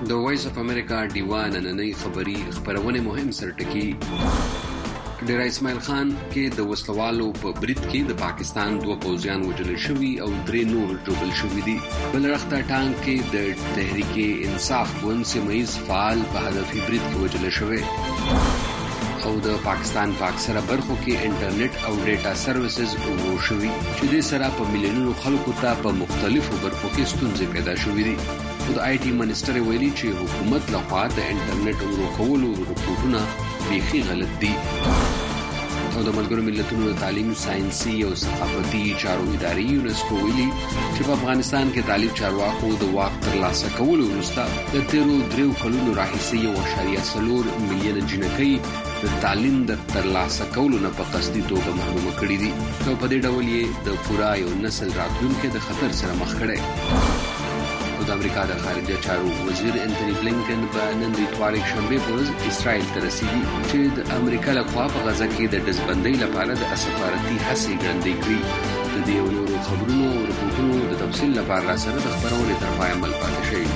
د وایس اف امریکا ډیوا نننۍ خبري خبرونه مهم سرټکی ډیر اسماعیل خان کې د وسلوالو په برید کې د پاکستان 2 پوځیان وژل شوي او 3 نور جوړل شوي دي. بل رخته ټانک کې د تحریک انصاف ګوند سیمایز فعال په هدفي برید کې وژل شوی او د پاکستان په اکثره برخو کې انټرنیټ او ډیټا سروسز ورو شوي چې د سره په ملیونونو خلکو ته په مختلفو برخو کې ستونزې پیدا شوې دي. د آی ټي منسټر ویلي چې حکومت لخوا د انټرنیټ ورو کولو رپورټونه بیخي غلط دي. او د ملګرو ملتونو د تعلیم ساينسي او ثقافتي چارو ادارې یونسکو ویلي چې په افغانستان کې طالب چارواکو د واک ترلاسه کولو وروسته د 13 کلونو راهیسې 1.4 ملیون جنکۍ د تعلیم د ترلاسه کولو نه په قصدي توګه محروم کړي دي او په دې ډول یې د پورا یو نسل راتلونکي د خطر سره مخ کړي. د امریکا د خارجه چارو وزیر انټونی بلینکن په نن د اتوار شنبه په ورځ اسرائیل ته رسیدي چې د امریکا لخوا په غزه کې د دزبندۍ لپاره د سفارتي هڅې ګړندۍ کړي. د دې نورو خبرونو او رپورټونو د تفصیل لپاره سره د خبرونې تر پای عمل پاتې شئ.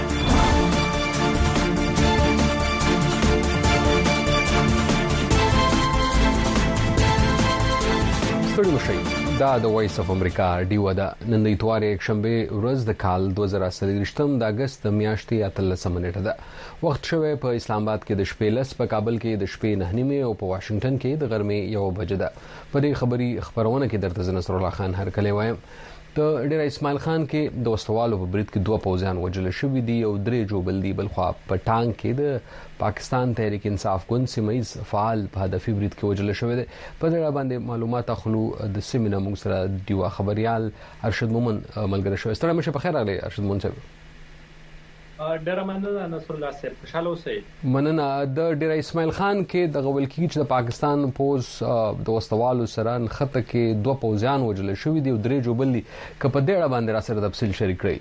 دا د وایس اف امریکا ډیوا د نن د اتوار شنبه ورځ د کال 2023 د اگست د میاشتې 13 نیټه ده. وخت شوه په اسلام آباد کې د شپې لس، په کابل کې د شپې 9 او په واشنگټن کې د غرمې 1 بجې ده. په دې خبري خبرونه کې درته نصر الله خان هر کله وایم. د ډیر اسماعیل خان کې د وسلوالو په برید کې 2 پوځیان وژل شوي دي او 3 جوړل دي. بل خو په ټانک کې د پاکستان تحریک انصاف ګوند سیمایز فعال په هدفي برید کې وژل شوی دی. په دې اړه باندې معلومات اخلو د سیمینه موږ سره دیوا خبريال ارشد مومن ملګری شو. ستړي مشه په خیر راغلی ارشد مومن صاحب. ډیر مننه نصر الله صاحب، خوشاله اوسئ. مننه. د ډیر اسماعیل خان کې د غول کې چې د پاکستان پوز د وسلوالو سره نخته کې 2 پوځیان وژل شوی دي او 3 جوړل دي. که په دې اړه باندې را سره تفصیل شریک کړئ.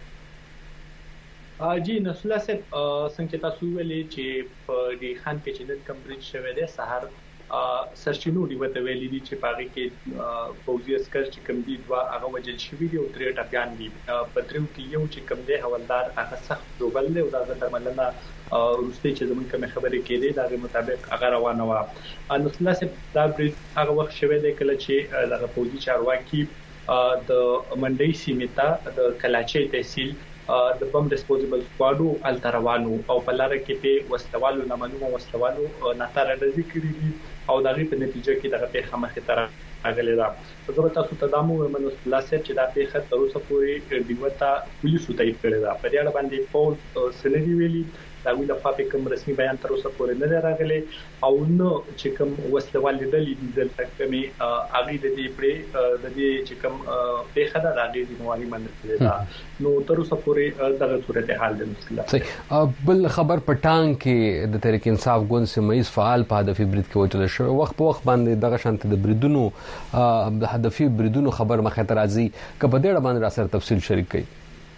جی نصر الله صاحب، څنګه تاسو ویلي چې په دې خان کې چې د کمبریج شوی دی سهار سرچینو دی وته ویلي دي چې پاغي کې فوجي عسكر چې کم دي 2 هغه وجل شوی دي او 3 ټپيان دي. په تریو کې یو چې کم دی حوالدار هغه سخت دوبل دی او دا درملنه روسي چې زمونږ کوم خبرې کېدې دا مطابق هغه روانه و. نو خلاص دا برید هغه وخت شوی دی کله چې دغه فوجي چارواکي د منډي سیمه ته د کلاچي تحصیل د بم ډیسپوزیبل سکواډو التروانو او په لار کې په وسلوالو نامنو وسلوالو ناتره د ذکر دي او دغه په نتیجه کې دغه په خمخه تر اغلی دا. زه تاسو ته دامو منو خلاصه چې دا په تر اوسه پورې دیوتا پولیسو ته یې کړی دا. په دې اړه باندې پول سنوي ویلي دا ویل په کوم رسمي بیان تر اوسه پورې نه راغلی او نو چې کوم وسلوال لیدلې د تکمه اغه د دې پرې د دې چې کوم په خدای راغلي د نواري منځ دا نو تر اوسه پورې دغه صورت حال د مشکله. بل خبر پټان کې د تحریک انصاف ګوند سیمایز فعال په هدفي برید کې وژل شو. وخت په وخت باندې دغه شانت د بریدونو د هدفي بریدونو خبر مخه ته راځي. که په دې اړه باندې را سره تفصیل شریک کړئ.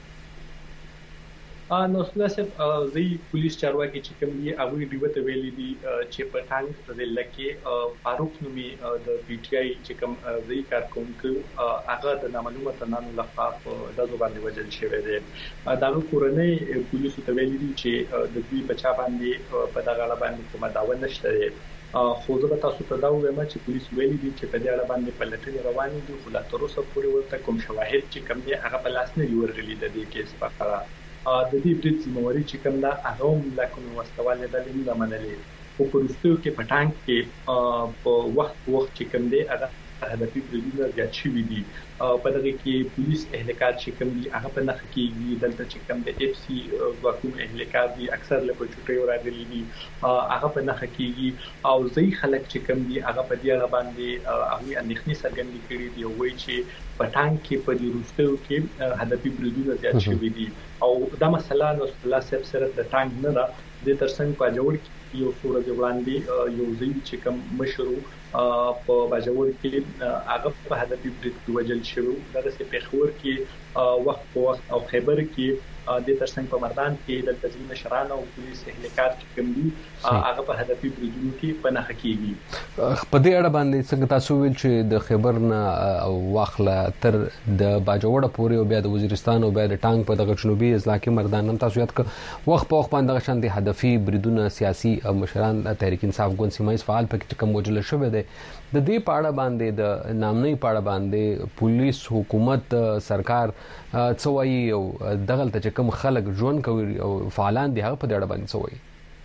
نو خلاص زی پولیس چارواکي چې کوم دی هغه دیوته ویلي دي چې په ټانک د لکه فاروق نومي د پی ټ آی چې کوم زی کارکونکو هغه د نامعلومه تنانو لخوا په دغه باندې وژل شوی دی. دغه کورنۍ پولیسو ته ویلي دي چې د دوی بچا باندې په دغه اړه باندې کومه داوا نشته. خو زه تاسو ته دا وایم چې پولیس ویلي دي چې په دې اړه باندې پلټنې روانې دي خو لا تر اوسه پورې ورته کوم شواهد چې کوم دی هغه په لاس نه ورغلي د دې کیس په اړه. د دې برید ذمہواری چې کوم دا هغه لکه وسوال د دې منلې او په روسو کې پټانک کې په وخت چې کوم دی هغه هدفي بریدونه زیات شوي دي. په دغه کې پولیس اهلکار چې کوم دي هغه په نخ کې دلته چې کوم د اف سي واکوم اهلکار دي اکثر له پټوټي راغلي دي هغه په نخ کې او ځای خلک چې کوم دي هغه په دې اړه باندې هغه اندېښنې څرګندې کړې دي او وایي چې پټانک کې په دې روسو کې هدفي بریدونه زیات شوي دي او دا مسله نو خلاص صرف د ټانک نه ده د ترڅنګ په جوړ کې یو صورت وړاندې یو ځای چې کوم مشرو په باجوړ کې هغه په هدفي برید کې وژل شوی. دغه په خور کې وخت په وخت او خیبر کې د ترڅنګ په مردان کې د تنظیم مشران او پولیس اهلکار چې کوم دي هغه په هدفي بریدونو کې پناه کیږي. په دې اړه باندې څنګه تاسو ویل چې د خیبر نه واخله تر د باجوړ پورې او بیا د وزیرستان او بیا د ټانګ په دغه جنوبي اضلاع کې مردان هم تاسو یاد ک وخت په وخت باندې شان د هدفي بریدونه سیاسي مشران تحریک انصاف ګوند سیمایي فعال پکې کوم وجل شوه دی د دې پاړه باندې د نامنۍ پاړه باندې پولیس حکومت سرکار څوایي او دغلت چې کوم خلک ژوند کوي او فعالان دي هغه په دې اړه باندې څوایي.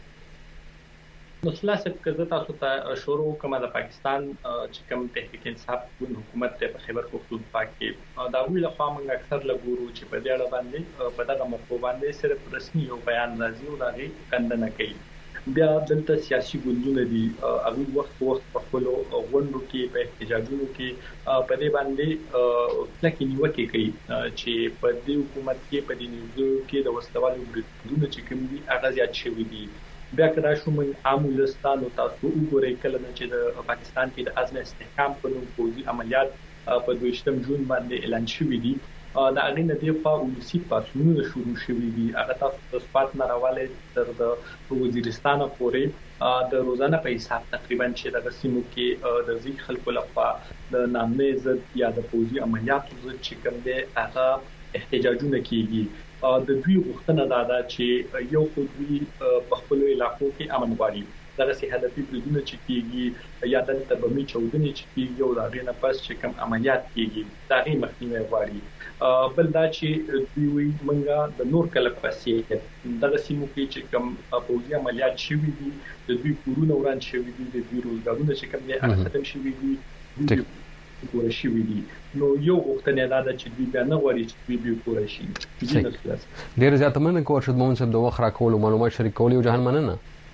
نو خلاصه کزه تاسو ته شروع کومه د پاکستان چې کوم تحریک انصاف ګوند حکومت په خیبر پختونخوا کې دا ویل خو موږ اکثر لګورو چې په دې اړه باندې په دغه موضوع باندې صرف رسمي یو بیان راځي او دا غي کندنه کوي. بیا دلته سیاسي ګوندونه دي هغه وخت په خپل غونډو کې په احتجاجونو کې په دې باندې لکه نیوکه کوي چې په دې حکومت کې په دې نیوزو کې د وسلوالو بریدونو چې کوم دي هغه زیات شوي دي. بیا کدا شو موږ عامولستانو تاسو وګورئ کله چې د پاکستان کې د عزم استحکام په نوم پوځي عملیات په 22 جون باندې اعلان شوی دي. دا اغینه دی په ولسی پاتونو شروع شوی دي. هغه تاسو د سپات نارواله تر د وزیرستان پورې د روزانه په حساب تقریبا چې د سیمو کې د ځی خلکو لخوا د نامې ضد یا د پوځي عملیاتو ضد چې کوم دی هغه احتجاجونه کیږي. د دوی غوښتنه ده چې یو خو دوی په خپل علاقو کې امن غواړي دغه سي هدفي بریدونه چې کیږي یا د تبمي چودنې چې کیږي او دا غینه پس چې کوم عملیات کیږي دا غي مخنیوي غواړي. بل دا چې دوی وی منګه د نور کله پسې دغه سیمو کې چې کوم پوځي عملیات شوي دي د دوی کورونه وران شوي دي د دوی روزګارونه چې کوم دي ختم شوي دي کور شي وي. نو یو وختنه دا چې دوی بیا نه غواړي چې دوی به کور شي. ډیر زیات مننه کوم چې موږ سم د وخت راکول معلومات شریکول او جهان مننه.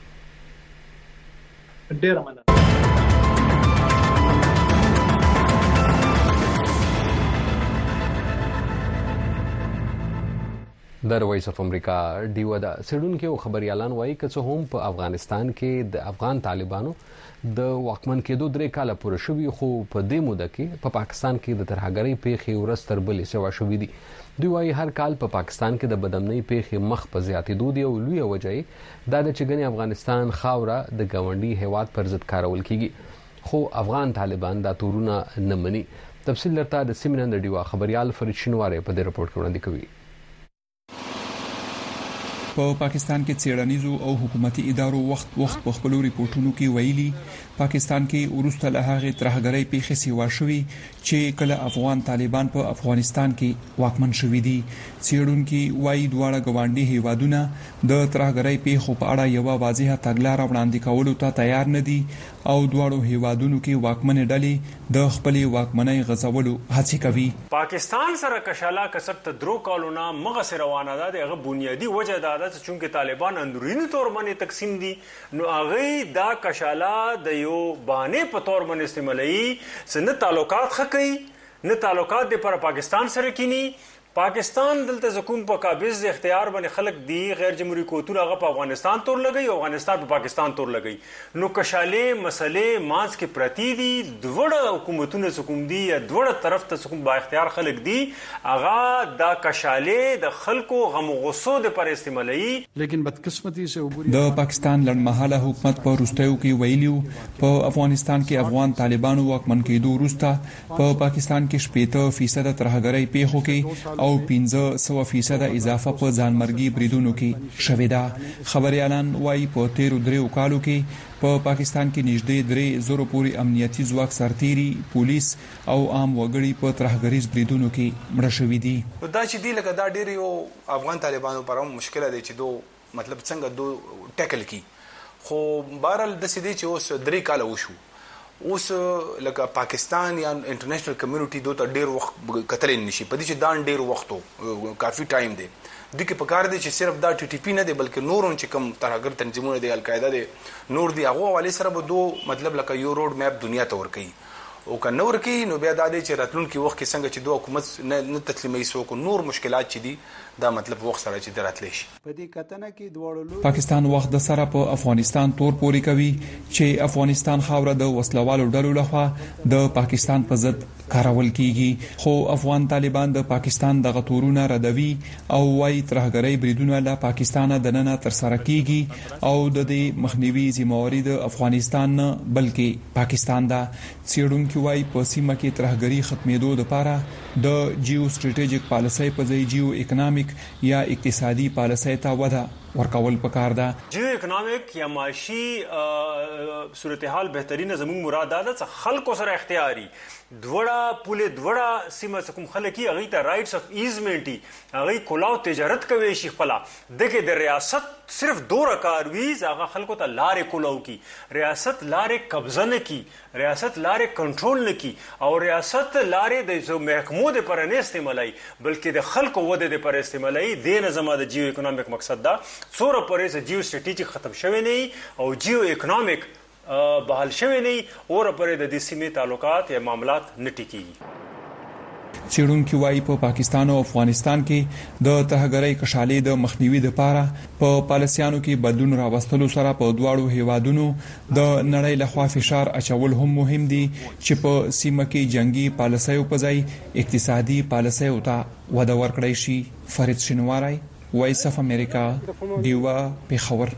ډیر مننه. د وایس اف امریکا دیو دا سړونکو خبريالان وایي چې هم په افغانستان کې د افغان طالبانو د واکمن کېدو 3 کاله پوره شوي خو په دې موده کې په پاکستان کې د ترهګرۍ پیښې ورستر بلې سوا شوې دي. دوی وایي هر کال په پاکستان کې د بدامنۍ پیښې مخ په زیاتېدو دي او لوی وجه دا د چګنی افغانستان خاوره د ګاونډي هیواد پر ضد کارول کیږي خو افغان طالبان دا تورونه نه مني. تفصیل لرته د سیمینر دیوا خبريال فرید شینواره په دې رپورت کې وړاندې کوي. په پاکستان کې څېړنیزو او حکومتي ادارو وخت په خپل ریپورتونو کې ویلي پاکستان کې ورسته له هغه ترهګرۍ پیښې سیوا شوي چې کله افغان طالبان په افغانستان کې واکمن شوي دي. څېړونکي وایي دواړه ګاونډي هیوادونه د ترهګرۍ پیښو په اړه یو واضحه تګلاره وړاندې کولو ته تیار نه دي او دواړو هیوادونو کې واکمن ډلې د خپلې واکمنۍ غځولو هڅې کوي. پاکستان سره کشاله کسب ته درو کالونه مغه سره روانه ده. دغه بنیادی وجه دا ده چې چونکه طالبان اندرونی تور باندې تقسیم دي نو هغه دا کشاله د یو باندې په تور باندې استعمالي سن تعلقات خکې نه تعلقات د پر پاکستان سره کینی. پاکستان دلته زکوم په قابض اختیار باندې خلک دی غیر جمهوریت کوتور هغه په افغانستان تور لګي او افغانستان په پاکستان تور لګي نو کشاله مسلې مانس کې پرتی دي دوړه حکومتونه زکوم دي یا دوړه طرف ته زکوم با اختیار خلک دي هغه دا کشاله د خلکو غم غصو د پر استعمالي. لیکن بدقسمتی سے د پاکستان لړمحاله حکومت په روستیو کې ویلیو په افغانستان کې افغان طالبانو واکمن کېدو وروسته په پاکستان کې 70% ترهګرۍ پیښو کې او 15% اضافه په ځانمرګي بریدونو کې شوې ده. خبريالان وایي په 13 کالو کې په پاکستان کې نږدې 3,000 پورې امنیتي ځواک سرتيري پولیس او عام وګړي په ترهګریز بریدونو کې مړه شوي دي. دا چې دی لکه دا ډېر یو افغان طالبانو پر مشکله دی چې دو مطلب څنګه دو ټیکل کی خو بهرحال د سې دی چې اوس 3 کال وشو اوس لکه پاکستان یا انټرنیشنل کمیونټي دوته ډیر وخت کتلې نشي په دې چې دا ډیر وخت کافي ټایم دی د کې پکار دی چې صرف دا ټي ټي پی نه دی بلکې نورون چې کوم ترهګر تنظیمونه دی القاعده دی نور دی هغه والي سره به دو مطلب لکه یو روډ میپ دنیا ته ور کوي او که نور کې نو بیا د دې چې راتلونکي وخت کې څنګه چې دوه حکومت نه تسلیمي سو کو نور مشکلات چې دي دا مطلب وخت سره چې دراتلی شي. په دې کتنه کې دوړلو پاکستان وخت د سره په افغانستان تور پوري کوي چې افغانستان خاوره د وسلوالو ډلو لخوا د پاکستان په ضد کارول کیږي خو افغان طالبان د پاکستان د غتورونه ردوي او وايي ترهګرۍ بریدونه له پاکستان د نن تر سره کیږي او د دې مخنیوي ذمہواری د افغانستان نه بلکې پاکستان دا څېړونکو وايي په سیمه کې ترهګرۍ ختمېدو لپاره د جیو سټریټیجیک پالیسۍ په ځای جیو اکونومیک یا اقتصادي پالیسۍ ته وده ورکول پکار ده. جیو اکونومیک یا معاشي صورتحال بهترینه زموږ مراد ده چې خلکو سره اختیاري دوړه پوله دوړه سیمه کوم خلک هغه ته رائټس اف ایزمنټي هغه کولاو تجارت کوي شي خپل دغه د ریاست صرف دوه کار ویز هغه خلکو ته لارې کولاو کی ریاست لارې قبضه نه کی ریاست لارې کنټرول نه کی او ریاست لارې د محکمو د پر نه استعمالي بلکې د خلکو وده د پر استعمالي د نظام د جیو اکونومیک مقصد دا څوره پرې جیو سټریټیجیک ختم شوی نه او جیو اکونومیک بحال شوی نه او پرې د دې سیمې تعلقات یا معاملات نه ټیکيږي. څېړونکو وايي په پاکستان او افغانستان کې د ترهګرۍ کشالې د مخنیوي لپاره په پالیسیانو کې بدلون راوستلو سره په دواړو هیوادونو د نړۍ لخوا فشار اچول هم مهم دي چې په سیمه کې جنگي پالیسیو په ځای اقتصادي پالیسیو ته وده ورکړي شي. فرید شینواری وایس اف امریکا دیوا پیښور.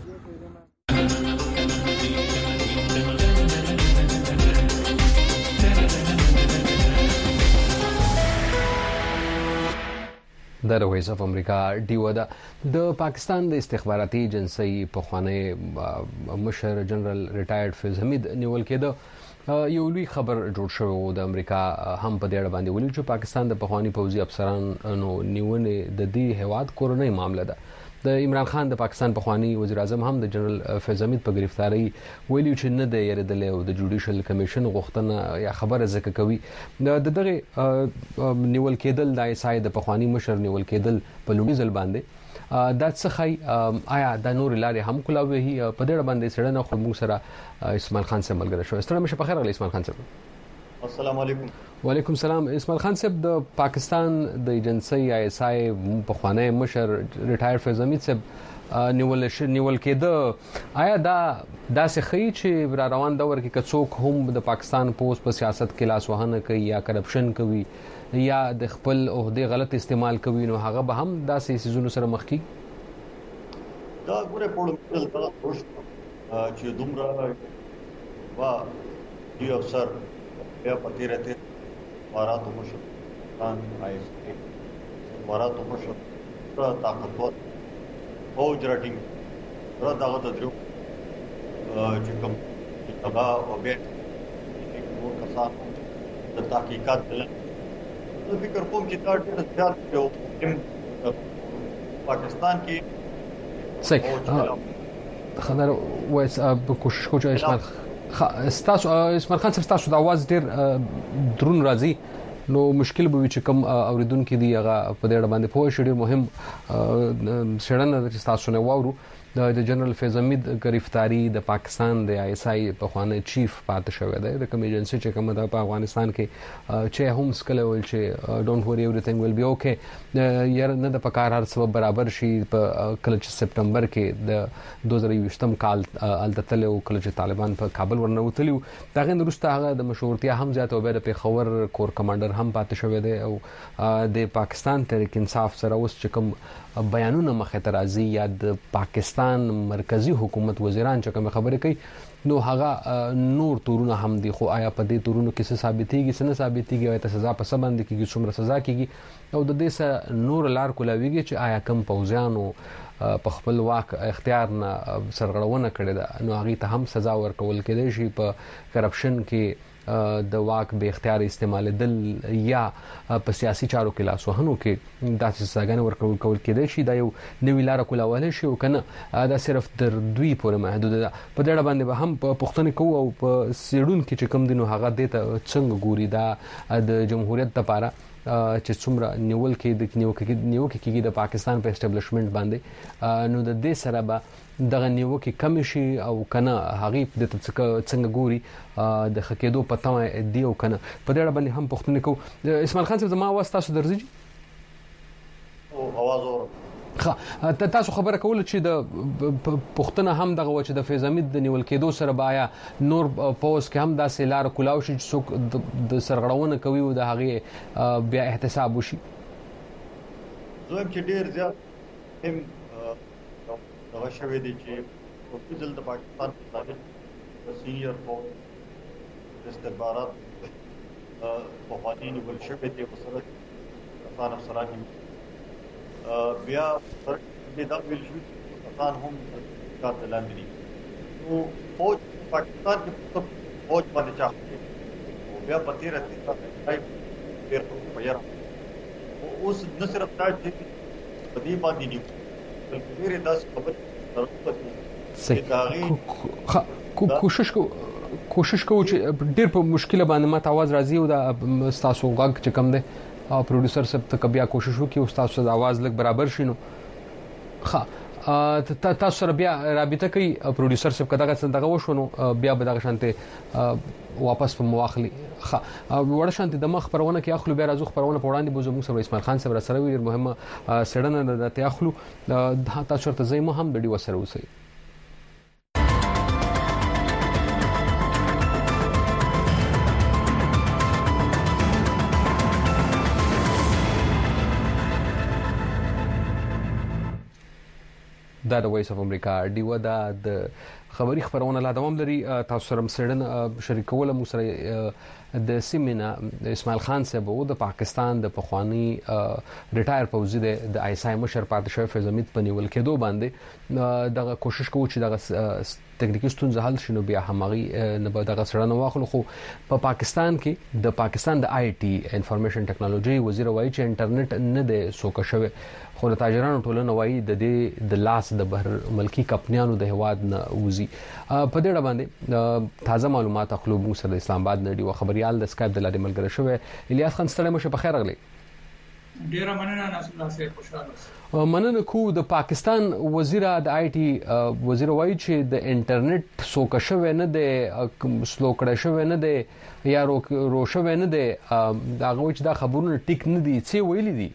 د وایس اف امریکا ډیو د پاکستان د استخباراتي ایجنسی په خوانه مشر جنرال ریټایرډ فیض حمید نیول کېده یو لوی خبر جوړ شو د امریکا هم په دې اړه باندې ویلي چې پاکستان د پخوانی پوځي افسرانو نیونې د دې هواد کورنۍ معاملې ده. د عمران خان د پاکستان پخوانی وزیر اعظم هم د جنرال فیض حمید په گرفتاری ویلي چې نه د یریدل او د جوډیشل کمیشن غوښتنه یا خبره ذکر کوي د دغه نیول کېدل د ایسای د پخوانی مشر نیول کېدل په لومړي ځل باندې دا څه خی آیا د نور لارې هم کولاوي په دې باندې سړنه خو موږ سره اسماعیل خان سره ملګری شو. ستړي مشه په خیر غلی اسماعیل خان صاحب. السلام علیکم. وعلیکم السلام. اسماعیل خان صاحب د پاکستان د ایجنسی آی اس آی په خوانه مشر ریټایر فیض حمید صاحب نیول کېده آیا دا داسې خی چې را روان دور کې کڅوک هم د پاکستان پوس په سیاست کې لاس وهنه کوي یا کرپشن کوي یا د خپل عہده غلط استعمال کوي نو هغه به هم داسې سيزونو سره مخ کی دا ګوره په ډول دا چې دومره وا دی افسر یا پتی رہتے ماراتو مشران آئیس ماراتو مشران را طاقتور فوج راٹنگ را داغت دریو چکم تبا و بیٹ نور کسان در تحقیقات دلن فکر کوم چې دا ډېر زیات یو پاکستان کې صحیح خبر وایس کوشش کوم چې اسماعیل ستاسو اسماعیل خان صاحب تاسو د आवाज ډیر درون راځي نو مشکل به وي چې کوم اوریدونکو دی هغه په دې اړه باندې پوه شي. ډیر مهم شړنه چې تاسو نه واورو د جنرال فیض حمید گرفتاری د پاکستان د آی اس آی په خوانه چیف پاتې شوی دی د کوم ایجنسی چې کوم د افغانستان کې چې هم سکله ول چې ډونټ وری ایوریثینګ ویل بی اوکے یار نه د پکار هر سبب برابر شي په کله چې سپټمبر کې د 2020م کال التتل او کله چې طالبان په کابل ورنوتلیو دا غن وروسته هغه د مشورتیا هم زیات او به د پیښور کور کمانډر هم پاتې شوی دی او د پاکستان تحریک انصاف سره اوس چې کوم بیانونه مخه ته راځي یا د پاکستان مرکزی حکومت وزیران چې کوم خبرې کوي نو هغه نور تورونه هم دي خو آیا په دې تورونو کې څه ثابتېږي څه نه ثابتېږي او ته سزا په څه باندې کېږي څومره سزا کېږي او د دې سره نور لار کولاویږي چې آیا کم پوځیانو په خپل واک اختیار نه سرغړونه کړې ده نو هغه ته هم سزا ورکول کېدای شي په کرپشن کې د واک به اختیار استعمال دل یا په سیاسي چارو کې لاس وهنو کې داسې سزاګانې ورکول کېدای شي دا یو نوې لار کولای شي او کنه دا صرف در دوی پورې محدود ده. په دې اړه باندې به هم پښتنې کوو او په سیډون کې چې کوم دینو هغه د څنګه ګوري دا د جمهوریت لپاره چې څومره نیول کې د پاکستان په اسټابلیشمنت باندې نو د دې سره به دغه نیوکه کم شي او کنه هغه د څنګه ګوري د خکېدو پته دی او کنه په دې باندې هم پښتنه کو اسماعیل خان صاحب زما आवाज تاسو درځي او आवाज اور تاسو خبره کوله چې د پښتنه هم دغه و چې د فیض حمید د نیول کېدو سره بایا نور پوس کې هم داسې لار کولاو شي چې څوک د سرغړونه کوي او د هغه بیا احتساب وشي زه چې ډیر زیات هم دغه شوی دی چې په ځل د پاکستان په سینیئر فورس استخبارات په قوانینو بل شوی دی په سره افغان افسران بیا د دغه شوی پاکستان هم کار دلاندې نو فوج پاکستان کې فوج باندې چاهي او بیا پتی راځي چې پیر په یاره اوس نه صرف دا چې په دې باندې نیو بلکې ډېر داس خبر کوشش کوو چې ډېر په مشکله باندې ماته आवाज راځي او دا تاسو غږ چې کم دی او پروډوسر صاحب ته بیا کوشش وکړي او تاسو د आवाज لږ برابر شي نو تاسو سره بیا رابطه کوي پروډوسر صاحب کداغه وشو نو بیا به دغه شانته واپس په مواخلي وړ شانته د مخ پرونه کې اخلو بیا راځو خبرونه په وړاندې بوزو موږ سره اسماعیل خان صاحب سره ویل مهمه سړنه د تاخلو تاسو ته زمو هم د ډیو سره وسی دا د وایس اف امریکا ډیو دا د خبري خبرونه لا دوام لري تاسو سره سړنه شریکول مو سره د سیمینا اسماعیل خان صاحب او د پاکستان د پخوانی ریټایر پوزي د آی اس آی مشر پاتې شوی فیض حمید په نیول کېدو باندې دغه کوشش کوو چې دغه تکنیکی ستونزه حل شي نو بیا همغي نه به دغه سړنه واخلو خو په پاکستان کې د پاکستان د آی ټي انفارمیشن ټیکنالوژي وزیر وایي چې انټرنیټ نه دی سوکه شوی خو د تاجرانو ټولنه وایي د دې د لاس د بهر ملکی کمپنیانو د هواد نه وزي په دې اړه باندې تازه معلومات خپل مو سره اسلام آباد نړۍ او خبريال د سکایپ د لارې ملګری شوی الیاس خان ستړی مشه په خیر غلی ډیر مننه ناصر الله صاحب خوشاله مننه کو د پاکستان وزیر د آی ټي وزیر وایي چې د انټرنیټ سوکه شوی نه دی سلو کړی شوی نه دی یا رو شوی نه دی هغه چې دا خبرونه ټیک نه دي څه ویلي دي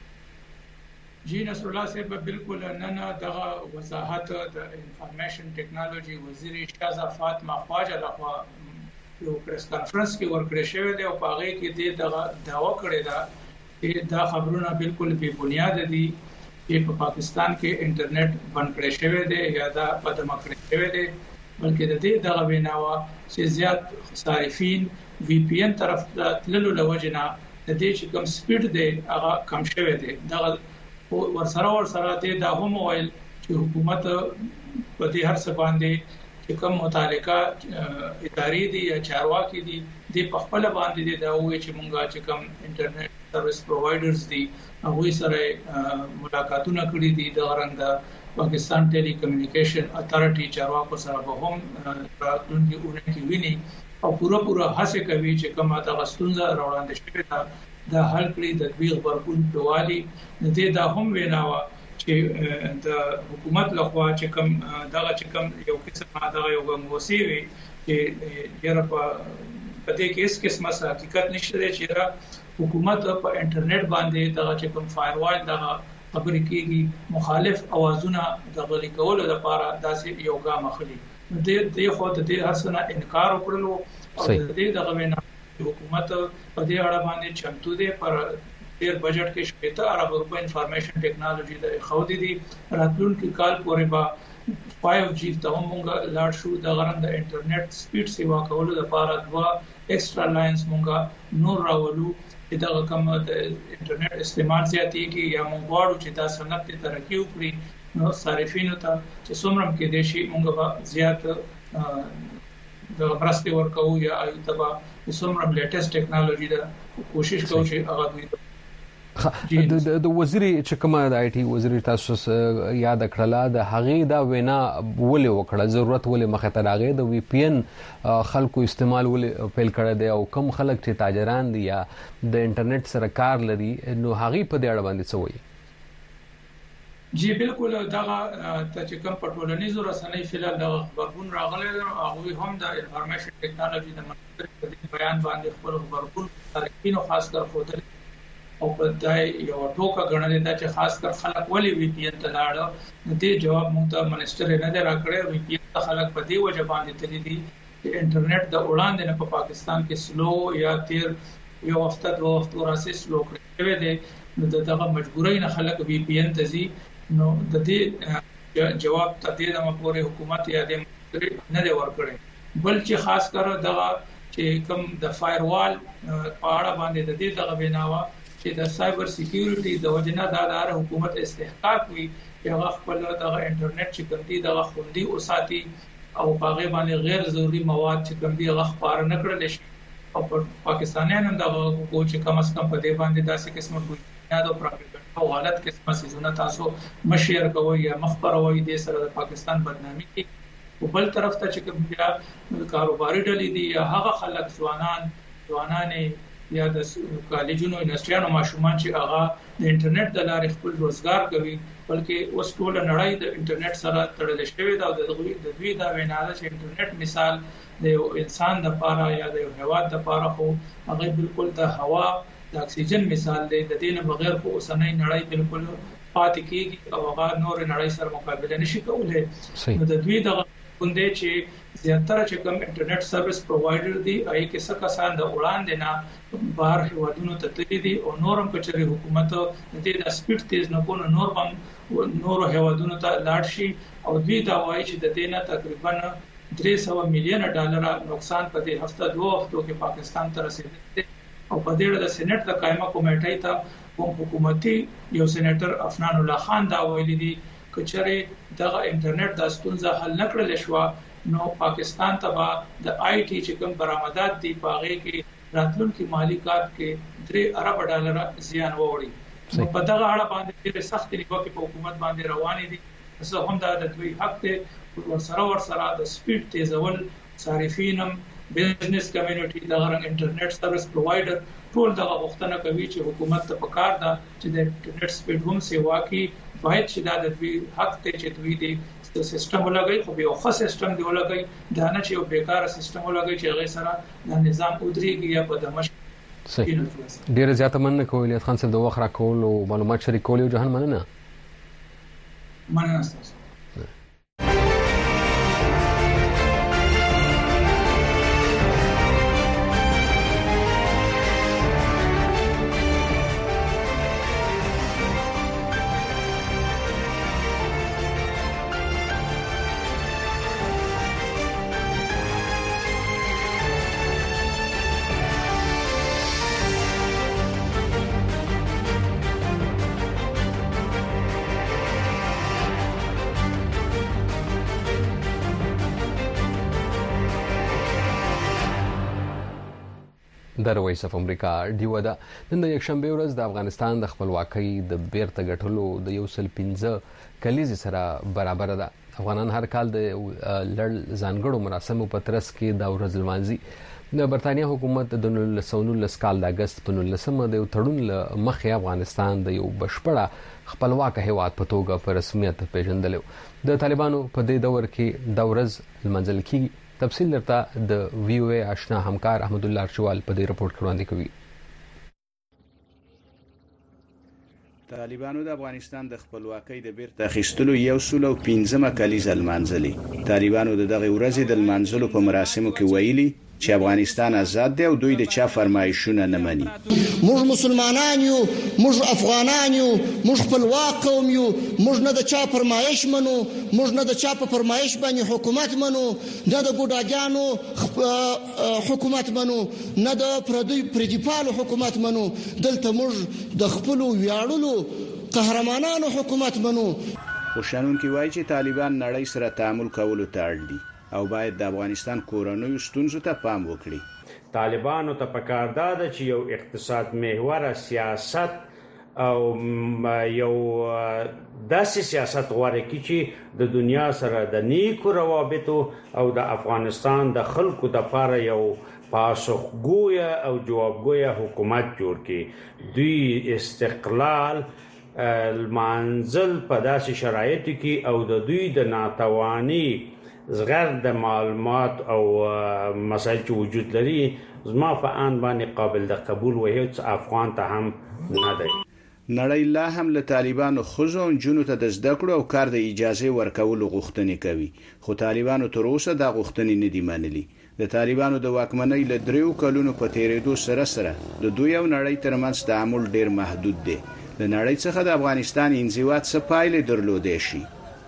جی نصر الله صاحب بالکل نن دغه وضاحت د انفارمیشن ټیکنالوژي وزیر شازا فاطمه خواجه لخوا یو پریس کانفرنس کې ورکړی شوی دی او په هغه کې دغه داوا کړی دا دا خبرونه بالکل بے بنیاد دي چې په پاکستان کې انټرنیټ بند کړی شوی دی یا دا پدمه کړی شوی دی بلکې د دې دغه ویناوه چې زیات صارفین وی پی ان طرف تللو لوجنه د دې چې کوم سپیډ دی هغه کم شوی دی دغه ورسره دی دا هم ویل چې حکومت په دې هر څه باندې چې کوم متعلقه ادارې دي یا چارواکي دي د خپل باندې دا وایي چې مونږه چې کوم انټرنیټ سرویس پرووایډرز دي هغه سره ملاقاتونه کړې دي د غرنګ پاکستان ټیلی کمیونیکیشن اتھارټي چارواکو سره به هم راتلونکي اونۍ کې ویني او پوره هڅه کوي چې کومه تاسو راوړاندې شوی دا حل کړي د دوی خبرګون پروالي د دا هم ویناوه چې د حکومت لخوا چې کوم یو قسمه دغه یو موسیوي چې یره په دې کې هیڅ قسمه حقیقت نشته چې حکومت په انټرنیټ باندې دغه چې کوم فایروال دغه خبرې کېږي مخالف اوازونه د غلي کولو لپاره داسې یو ګام اخلي د خو د دې هڅونه انکار وکړلو او د دې دغه وینا حکومت په دې اړه باندې چمتو دی پر ډیر بجټ کې شپږ ارب روپے انفارمیشن ټیکنالوژي د خودي دي راتلونکي کال پورې به 5G ته موږ لاړ شو د غرند انټرنیټ سپیډ سیوا کولو لپاره دوا ایکسترا لاینز موږ نور راولو چې دا کوم د انټرنیټ استعمال زیاتېږي یا موږ غواړو چې دا صنعت ته ترقی وکړي نو صارفینو ته چې څومره کې د شي موږ به زیات د برسته ورکو یا ایتبا څومره لیټیسټ ټیکنالوژي دا کوشش کوو چې هغه دوی د وزیر چې کومه د آی ټي وزیر تاسو یاد کړله د هغې دا وینا ولې وکړه ضرورت ولې مخې ته راغی د وی پی ان خلکو استعمال ولې پیل کړی دی او کم خلک چې تاجران دي یا د انټرنیټ سره کار لري نو هغې په دې اړه باندې څه وایي؟ جی بالکل دغه چې کوم په ټولنیزو رسنۍ فعال د خبرګون راغلی هغه هم د انفارمیشن ټیکنالوژي د منځ بیان باندې خپل خبرګون ترکینو خاص کر خودل او په دای یو ټوکه غنلې دا چې خاص کر خلک ولې وی پی ان ته لاړ دې جواب موږ ته منسٹر نه دی راکړی وی پی ان خلک په دې وجه باندې تللی دي چې انټرنیټ د وړاندې نه په پاکستان کې سلو یا تیر یو وخت دوه وخت وراسي سلو کړی دی نو دغه مجبورۍ نه خلک وی پی ان ته ځي نو د دې جواب ته د مپورې حکومت یا د نه دی ورکړي بل چې خاص کر دغه چې کوم د فایروال په اړه باندې د دې دغه بناوه چې د سایبر سکیورټي د وجنه د حکومت استحقاق وي چې هغه خپل دغه انټرنیټ چې کوم دي دغه خوندي او ساتي او هغه باندې غیر ضروري مواد چې کوم دي هغه خبر نه کړل شي او پاکستانیان هم دغه کو چې کم از کم په دې باندې داسې قسمه بنیاد او پروپاګاندا او غلط قسمه سيزونه تاسو مشیر کوي یا مخبروي د سره د پاکستان بدنامي کوي او بل طرف ته چې کوم کاروباري ډلې دي یا هغه خلک ځوانان یا د کالجونو یونیورسيټانو ماشومان چې هغه د انټرنیټ د لارې خپل روزګار کوي بلکې اوس ټول نړۍ د انټرنیټ سره تړل شوی دا د دوی دا ویناله چې انټرنیټ مثال د یو انسان د لپاره یا د یو هیواد د لپاره خو هغه بالکل د هوا د اکسیجن مثال دی د دې نه بغیر خو اوسنۍ نړۍ بالکل پاتې کیږي او هغه نور نړۍ سره مقابله نشي کولای نو د دوی دغه غونډې چې زیاتره چې کوم انټرنیټ سرویس پرووایډر دي هغه کې څه کسان د وړاندې نه بهر هیوادونو ته تللي دي او نورم کچري حکومت د دې د سپیډ تیز نه کو نور هیوادونو ته لاړ شي او دوی دا وایي چې د دې نه تقریبا $300 مليون نقصان په دې هفته دوه هفتو کې پاکستان ته رسیدلی او په دې اړه د سېنات د قائمه کمیټې ته حکومتي یو سېنیټر افنان الله خان دا ویلي دي کچره دغه انټرنیټ د ستونزې حل نکړل شو نو پاکستان ته د آی ټي چې کوم برآمدات دي پاغه کې راتلونکي مالی کال کې $3 ارب زیان ووري نو په دغه اړه باندې ډېر سخت نیوکه په حکومت باندې روانې دي زه هم د دوی حق ته ورسره د سپیډ تیزول صارفینم بزنس کمیونټي د غرنګ انټرنیټ سرویس پرووایډر ټول دغه غوښتنه کوي چې حکومت ته پکار ده چې د انټرنیټ سپیډ هم سیوا کې باید چې دا د دوی حق ته چې دوی د سیستم ولګي خو یو ښه سیستم دی ولګي دا نه چې یو بیکاره سیستم ولګي چې هغه سره د نظام ودرېږي یا په دمشق ډیره زیاته مننه کوم الیاس خان صاحب د وخت راکول او معلومات شریکول او جهان مننه تاسو د وایس اف امریکا ډیو ده نن د یکشنبه ورځ د افغانستان د خپلواکۍ د بیرته ګټلو د 115 کلیزې سره برابر ده. افغانان هر کال د لړ ځانګړو مراسمو په ترڅ کې د ورځ لمانځي. د برتانیا حکومت د 1919 کال د اگست په 19 د تړون مخې افغانستان د یو بشپړه خپلواک هیواد په توګه په رسمیت پیژندلو. د طالبانو په دې دور کې د ورځ لمانځل کیږي. تفصیل درته د وی او ای آشنا همکار احمد الله ارچوال په دې رپورت کې وړاندې کوي. طالبانو د افغانستان د خپلواکۍ د بیرته اخیستلو 115 کلیزه لمانځلې. طالبانو دغه ورځ د لمانځلو په مراسمو کې ویلي چې افغانستان آزاد دی او دوی د چا فرمایشونه نه مني. موږ مسلمانان یو، موږ افغانان یو، موږ خپلواک قوم یو، موږ نه د چا فرمایش منو، موږ نه د چا په فرمایش باندې حکومت منو، نه د ګوډاګانو حکومت منو، نه د پردیپالو حکومت منو. دلته موږ د خپل ویاړلو قهرمانانو حکومت منو. خوشانون کې وایي چې طالبان نړۍ سره تعامل کولو ته اړ دي او باید د افغانستان کورنیو ستونزو ته پام وکړي. طالبانو ته پکار ده چې یو اقتصاد محور سیاست او یو داسې سیاست غواړي چې د دنیا سره د نیکو روابطو او د افغانستان د خلکو د لپاره یو پاسخګویا او جوابګویا حکومت جوړ کړي. دوی استقلال المنزل په داسې شرایطو کې او د دوی د ناتوانی زغر د معلومات او مسایل چې وجود لري زما په ان باندې قابل د قبول و هیڅ افغان ته هم نه دی. نړۍ لا هم له طالبانو خزو او جنونو ته د زده کړو او کار د اجازه ورکولو غوښتنې کوي، خو طالبانو تر اوسه دا غوښتنې نه دي منلي. د طالبانو د واکمنۍ له 3 کلونو په تیریدو سره د دوی او نړۍ ترمنځ تعامل ډیر محدود دی. د نړۍ څخه د افغانستان انزوا څه پایلې درلودې شي؟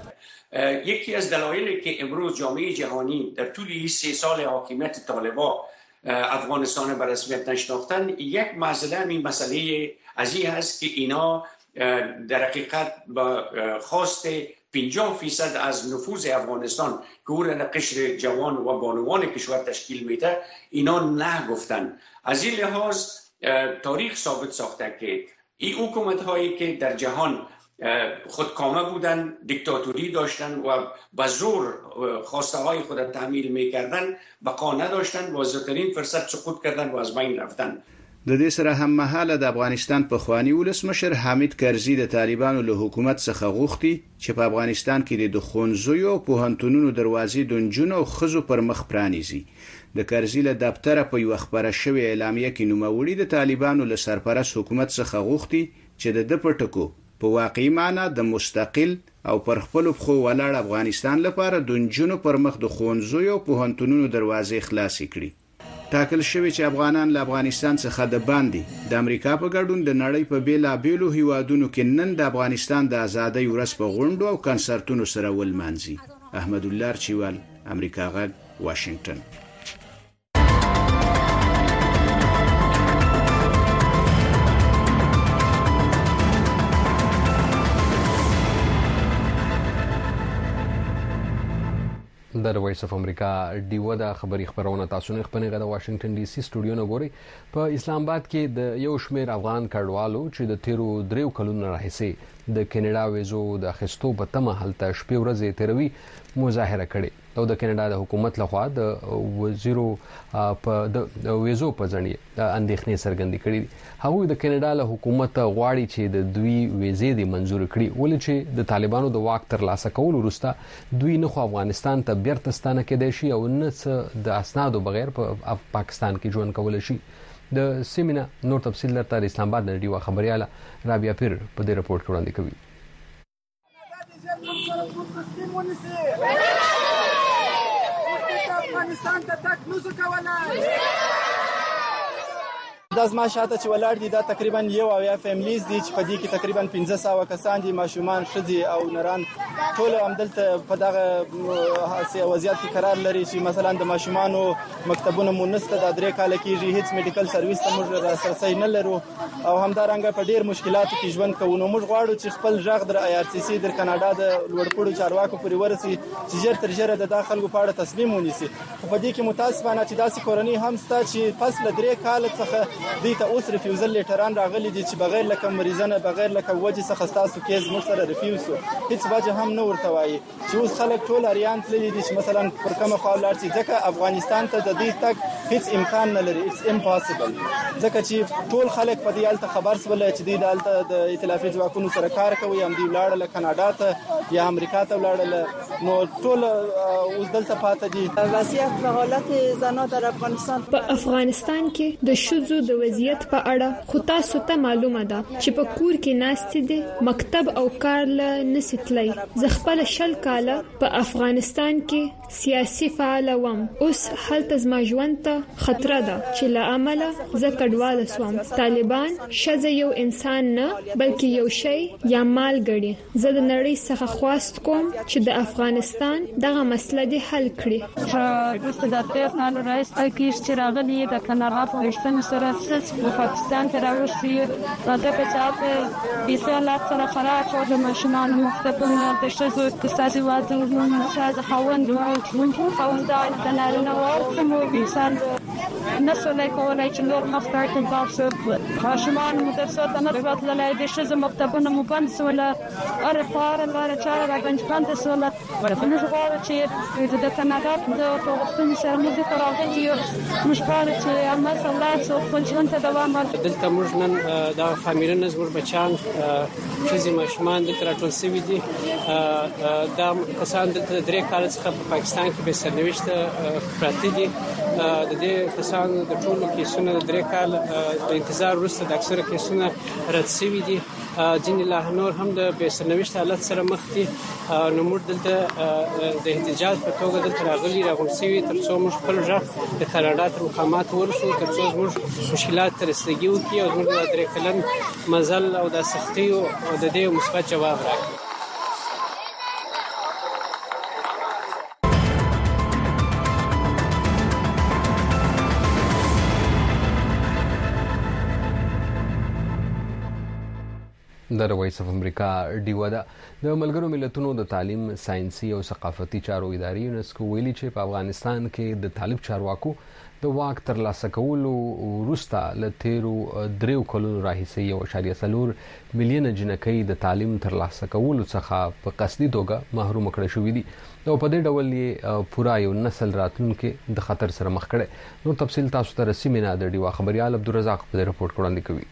یکی از دلایلی که امروز جامعه جهانی در طول این 3 سال حاکمیت طالبان افغانستان به رسمیت نشناختن، یک مسئله این مسئله از این هست که اینا در حقیقت با خواست 50% از نفوذ افغانستان که او را قشر جوان و بانوان کشور تشکیل میده اینا نه گفتن. از این لحاظ تاریخ ثابت ساخته که این حکومت هایی که در جهان خودکامه بودن، دیکتاتوری داشتن و به زور خواسته های خود را تحمیل میکردن، بقا نداشتن و زیاترین فرصت سقوط کردن و از بین رفتن. د دې سره هم مهاله د افغانستان په خوانی ولسمشر حامد کرزي د طالبانو له حکومت څخه غوښتي چې په افغانستان کې د ښوونځیو او پوهنتونونو دروازې د نجونو او ښځو پر مخ پرانیزي. د کرزي له دفتره په یو خبره شوی اعلامیه کې نوموړي د طالبانو له سرپرست حکومت څخه غوښتي چې د پټکو په واقعي معنی د مستقل او پر خپل خو ولاړ افغانستان لپاره د نجونو پر مخ د ښوونځیو او پوهنتونونو دروازې خلاصې کړي. ټاکل شوی چې افغانان له افغانستان څخه د باندې د امریکا په ګډون د نړۍ په بیلابیلو هیوادونو کې نن د افغانستان د ازادۍ ورځ په غونډو او کنسرتونو سره ولمانځي. احمد الله چوال، امریکا غږ، واشنگټن. د وایس اف امریکا ډیو د خبري خبرونه تاسو نه خپنه د واشنگټن ډي سي سټوډیو نه ګوري. په اسلام آباد کې د یو شمیر افغان کډوالو چې د 13 کلونو راهیسې د کینیډا ویزو د اخیستو په تمه هلته شپې ورځې تیروي مظاهره کړې او د کینیډا د حکومت لخوا د وزیرو په د ویزو په ځنډ اندېښنې څرګندې کړې. هغوی د کینیډا له حکومت غواړي چې د دوی ویزې د منزور کړي، ولې چې د طالبانو د واک تر لاسه کولو وروسته دوی نه خو افغانستان ته بیرته ستانه کېدای شي او نه څه د اسنادو بغیر په پاکستان کې ژوند کولای شي. د سیمینه نور تفصیل درته د اسلام آباد نړیوال خبرياله رابعه پیر په دې رپورت کې وړاندې کوي. افغانستان ته تک نوزو کولای دا زما شاته چې ولاړ دي دا تقریبا یو او یا فیملیز دي چې په دې کې تقریبا 1500 کسان دي، ماشومان، ښځې او نران، ټول همدلته په دغه وضعیت کې قرار لري چې مثلا د ماشومانو مکتبونه مونسته د 3 کال کېږي، هیڅ میډیکل سرویس ته موږ لاسرسی نه لرو او همدارنګه په ډیر مشکلاتو کې ژوند کوو. نو موږ غواړو چې خپل ژغ در IRCC در کاناډا د لوړپوړو چارواکو پورې ورسي چې ژر تر ژره د خلکو په اړه تصمیم ونیسي. په دې کې متاسفانه چې داسې کورنۍ هم شته چې پس له 3 کال څخه دوی ته اوس ریفیوزل لیټران راغلي دي چې بغیر له کوم ریزنه، بغیر له کوم وجې څخه ستاسو کیس موږ سره ریفیوز شو، هیڅ وجه هم نه ورته وایي چې اوس خلک ټول اریان تللي دي چې مثلا پر کومه خوا ولاړ شي، ځکه افغانستان ته د دې تک هیڅ امکان نه لري، اټس امپاسبل، ځکه چې ټول خلک په دې حالت خبر سول چې دوی دلته د ائتلافي ځواکونو سره کار کوي، هم دوی ولاړل کاناډا ته یا امریکا ته ولاړل، نو ټول اوس دلته پاتې دي. وضعیت په حالت زنا در افغانستان په افغانستان کې د شذو د وضعیت په اړه خو تاسو ته معلومه ده چې په کور کې ناستې دي، مکتب او کار له نسیتلای. زه خپل 10 کاله په افغانستان کې سیاسي فعال وم، اوس هلته زما ژوند ته خطر ده چې له عمله زه کډواله سوم. طالبان شزه یو انسان نه بلکې یو شی یا مال ګڼي. زه د نړۍ څخه خواست کوم چې د افغانستان دغه مسله دې حل کړي. دوست د 13 سال رئیس اکیش چې راغلی د کاناډا په وشتن سره په پاکستان کې راوړل راځي په چاته بيساله سره خراب شو د ماشومان مختلفونه د شذو اقتصادي وضعیت شاذ خوند او خوندای د نارینه او مو بيسال نسل کولای چې نور مختار ته تاسو خاصمان مدرسو ته نه راتللای د شزه مکتبونه مو بند سوله ارفار لاره چاره راغنج بند سوله ورته غواړي چې د کاناډا د توغستون سره موږ ته راغلي موږ غواړو چې عامه سولات او فنکشن ته دوام ورکړي. دلته موږ نن د فامیلونو زموږ بچان چې ماشومان د ترټول سوي دي دا کسان د درې کال څخه په پاکستان کې به سرنوشت پراته دي. د دې کسانو د ټولو کیسونو د درې کال د انتظار وروسته د اکثره کیسونه رد شوي دي. ځینې لا نور هم د بې سرنوشت حالت سره مخ دي. نو موږ دلته د احتجاج په توګه دلته راغونډ شوي ترڅو موږ خپل ځخ د کاناډا تر مقامات ورسو ترڅو موږ مشکلات تر رسیدګي وکړي او موږ د درې کلن مزل او د سختي او د دې مثبت جواب راکړي. د وایس اف امریکا ډیوا د ملګرو ملتونو د تعلیم ساينسي او ثقافتي چارو ادارې یونسکو ویلي چې په افغانستان کې د طالب چارواکو د واک ترلاسه کولو وروسته له تیرو 3 کلونو راهیسې 1.4 ملیون جنکۍ د تعلیم ترلاسه کولو څخه په قصدي توګه محروم کړي شوې دي او په دې ډول یې پورا یو نسل راتلونکي د خطر سره مخ کړي. نو تفصیل تاسو ته رسیمه د ډیوا خبريال عبدالرزاق په رپورت وړاندې کوي.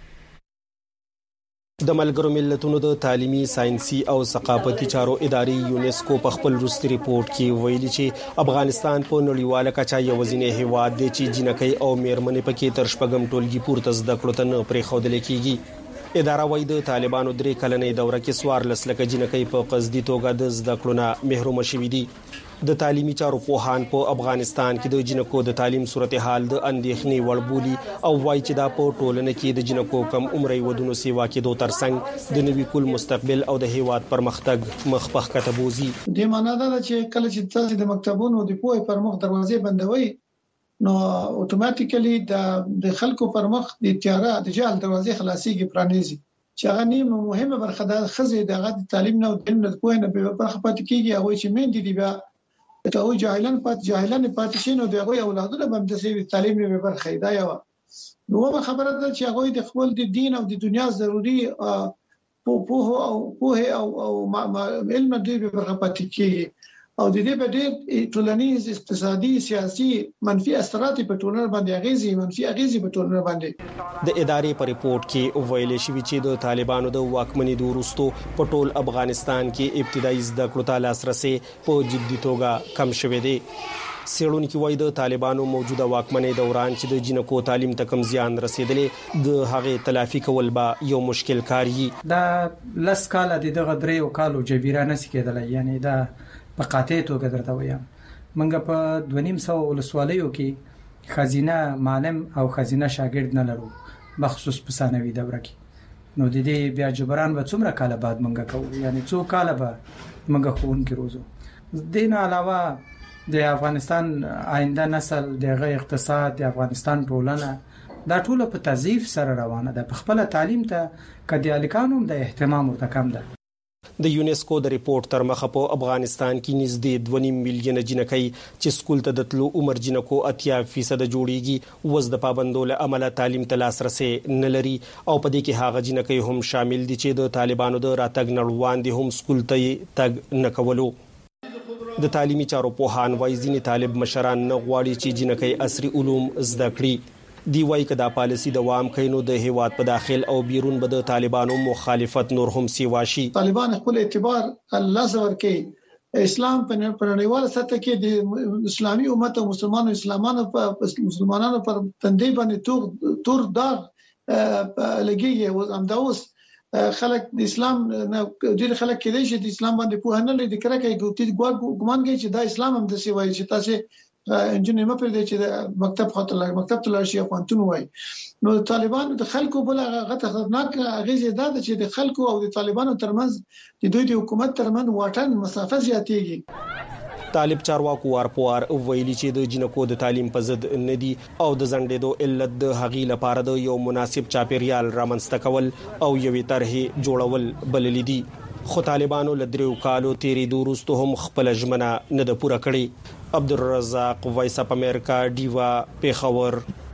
د ملګرو ملتونو د تعلیمي ساينسي او ثقافتي چارو ادارې یونسکو په خپل وروستي ریپورت کې ویلي چې افغانستان په نړیواله کچه یوازینی هیواد دی چې جنکۍ او میرمنې پکې تر شپږم ټولګي پورته زده کړو ته نه پرېښودل کېږي. اداره وايي د طالبانو 3 کلنې دوره کې 14 لکه جنکۍ په قصدي توګه د زده کړو نه محروم شوي دي. د تعلیمي چارو پوهان په افغانستان کې د جنکو د تعلیم صورتحال د اندېښنې وړ بولي او وايي چې دا په ټولنه کې د جنکو کم عمري ودونو سیوا کېدو ترڅنګ د نوي کول مستقبل او د هیواد پرمختګ مخ په خطه بوزي. د معنا دا چې کله چې تاسو د مکتبونو د پوهې پر مخ دروازې بندوي نو اتوماتیکلی د خلکو پر مخ د تیاره د جهل دروازې خلاصيږي پرانیزي چې هغه نیمه مهمه برخه د خزې د تعلیم نه او د پوهې نه په برخه پاتې کیږي. هغه چې مين دي بیا ته او جاهلان پاتې شي نو دغه اولادونه هم د سوي تعلیم نه برخه دی. نو خبره ده چې هغه د خپل د دین او د دنیا ضروری پوهه او علم د برخه پاتې کیږي او د دې په ډېر ټولنیز اقتصادي سیاسي منفي اثرات په ټولنه باندې منفي اغیزې په ټولنه باندې. د ادارې په ریپورت کې ویل شوی چې د طالبانو د واکمنۍ وروسته په ټول افغانستان کې ابتدایي زده کړو ته لاسرسي په جدي توګه کم شوی دی. سیړونکو وایي د طالبانو موجوده واکمنۍ دوران چې د جنکو تعلیم ته کم زیان رسیدلې د هغه تلافي کول به یو مشکل کاری. دا لس کال دغه 3 کالو جبیرانه سکیدل یعنی دا په قاطع توګه درته وایم منګه په 2.5 ولسوالیو کې خزینه معلم او خزینه شاګرد نه لرو مخصوص په ثانوي دوره کې. نو د دې بیا جبران به څومره کال بعد منګه کوو یعنی څو کال به منګه خون کې روزو. دین علاوه د افغانستان آینده نسل دغه اقتصاد د افغانستان ټولنه دا ټول په تضعیف سره روانه ده. په خپل تعلیم ته کدی الکانوم د اهتمام ورته کم ده. د یونسکو د ریپورت تر مخه په افغانستان کې نږدې 2.5 میلیون جنکۍ چې سکول ته د تلو عمر جنکو 80% جوړیږي وز د پابندو له عمله تعلیم ته لاسرسي نه لري او په دې کې هغه جنکۍ هم شامل دي چې د طالبانو د راتګ نړوان دي هم سکول ته تګ نه کولو. د تعلیمي چارو پوهان وايي ځینې طالب مشران نه غواړي چې جنکۍ عصري علوم زده کړي. دی وايي کدا پالیسی دوام کینو د هیواد په داخل او بیرون به د طالبانو مخالفت نور هم سیوا شي. طالبان خپل اعتبار الله زور کې اسلام په نړیواله سطح کې د اسلامي امت او مسلمانانو پر تندې باندې تور داغ لګيږي او همداوس خلک د اسلام نه ډېر خلک کې دي چې د اسلام باندې په هنه لري د کرکې ګومان کوي چې دا اسلام هم د سی وایي چې تاسو انجنیر مپر دی چې مکتب ته لاشي خوانتون وای. نو طالبان د خلکو بل هغه خطرناک اغیزه ده چې د خلکو او د طالبانو ترمنځ د دوی د حکومت ترمنځ واټن مسافه زیاتېږي. طالب چارواکو وارپوار ویلي چې د جنکو د تعلیم په ضد نه دي او د زندېدو علت د هغې لپاره د یو مناسب چاپیریال رامنځته کول او یوې طرحې جوړول بللي دي. خو طالبانو له 3 کالو تیرېدو وروسته هم خپل ژمنه نه ده پوره کړې. عبدالرزاق وایس اف امریکا ډیوا پیښور.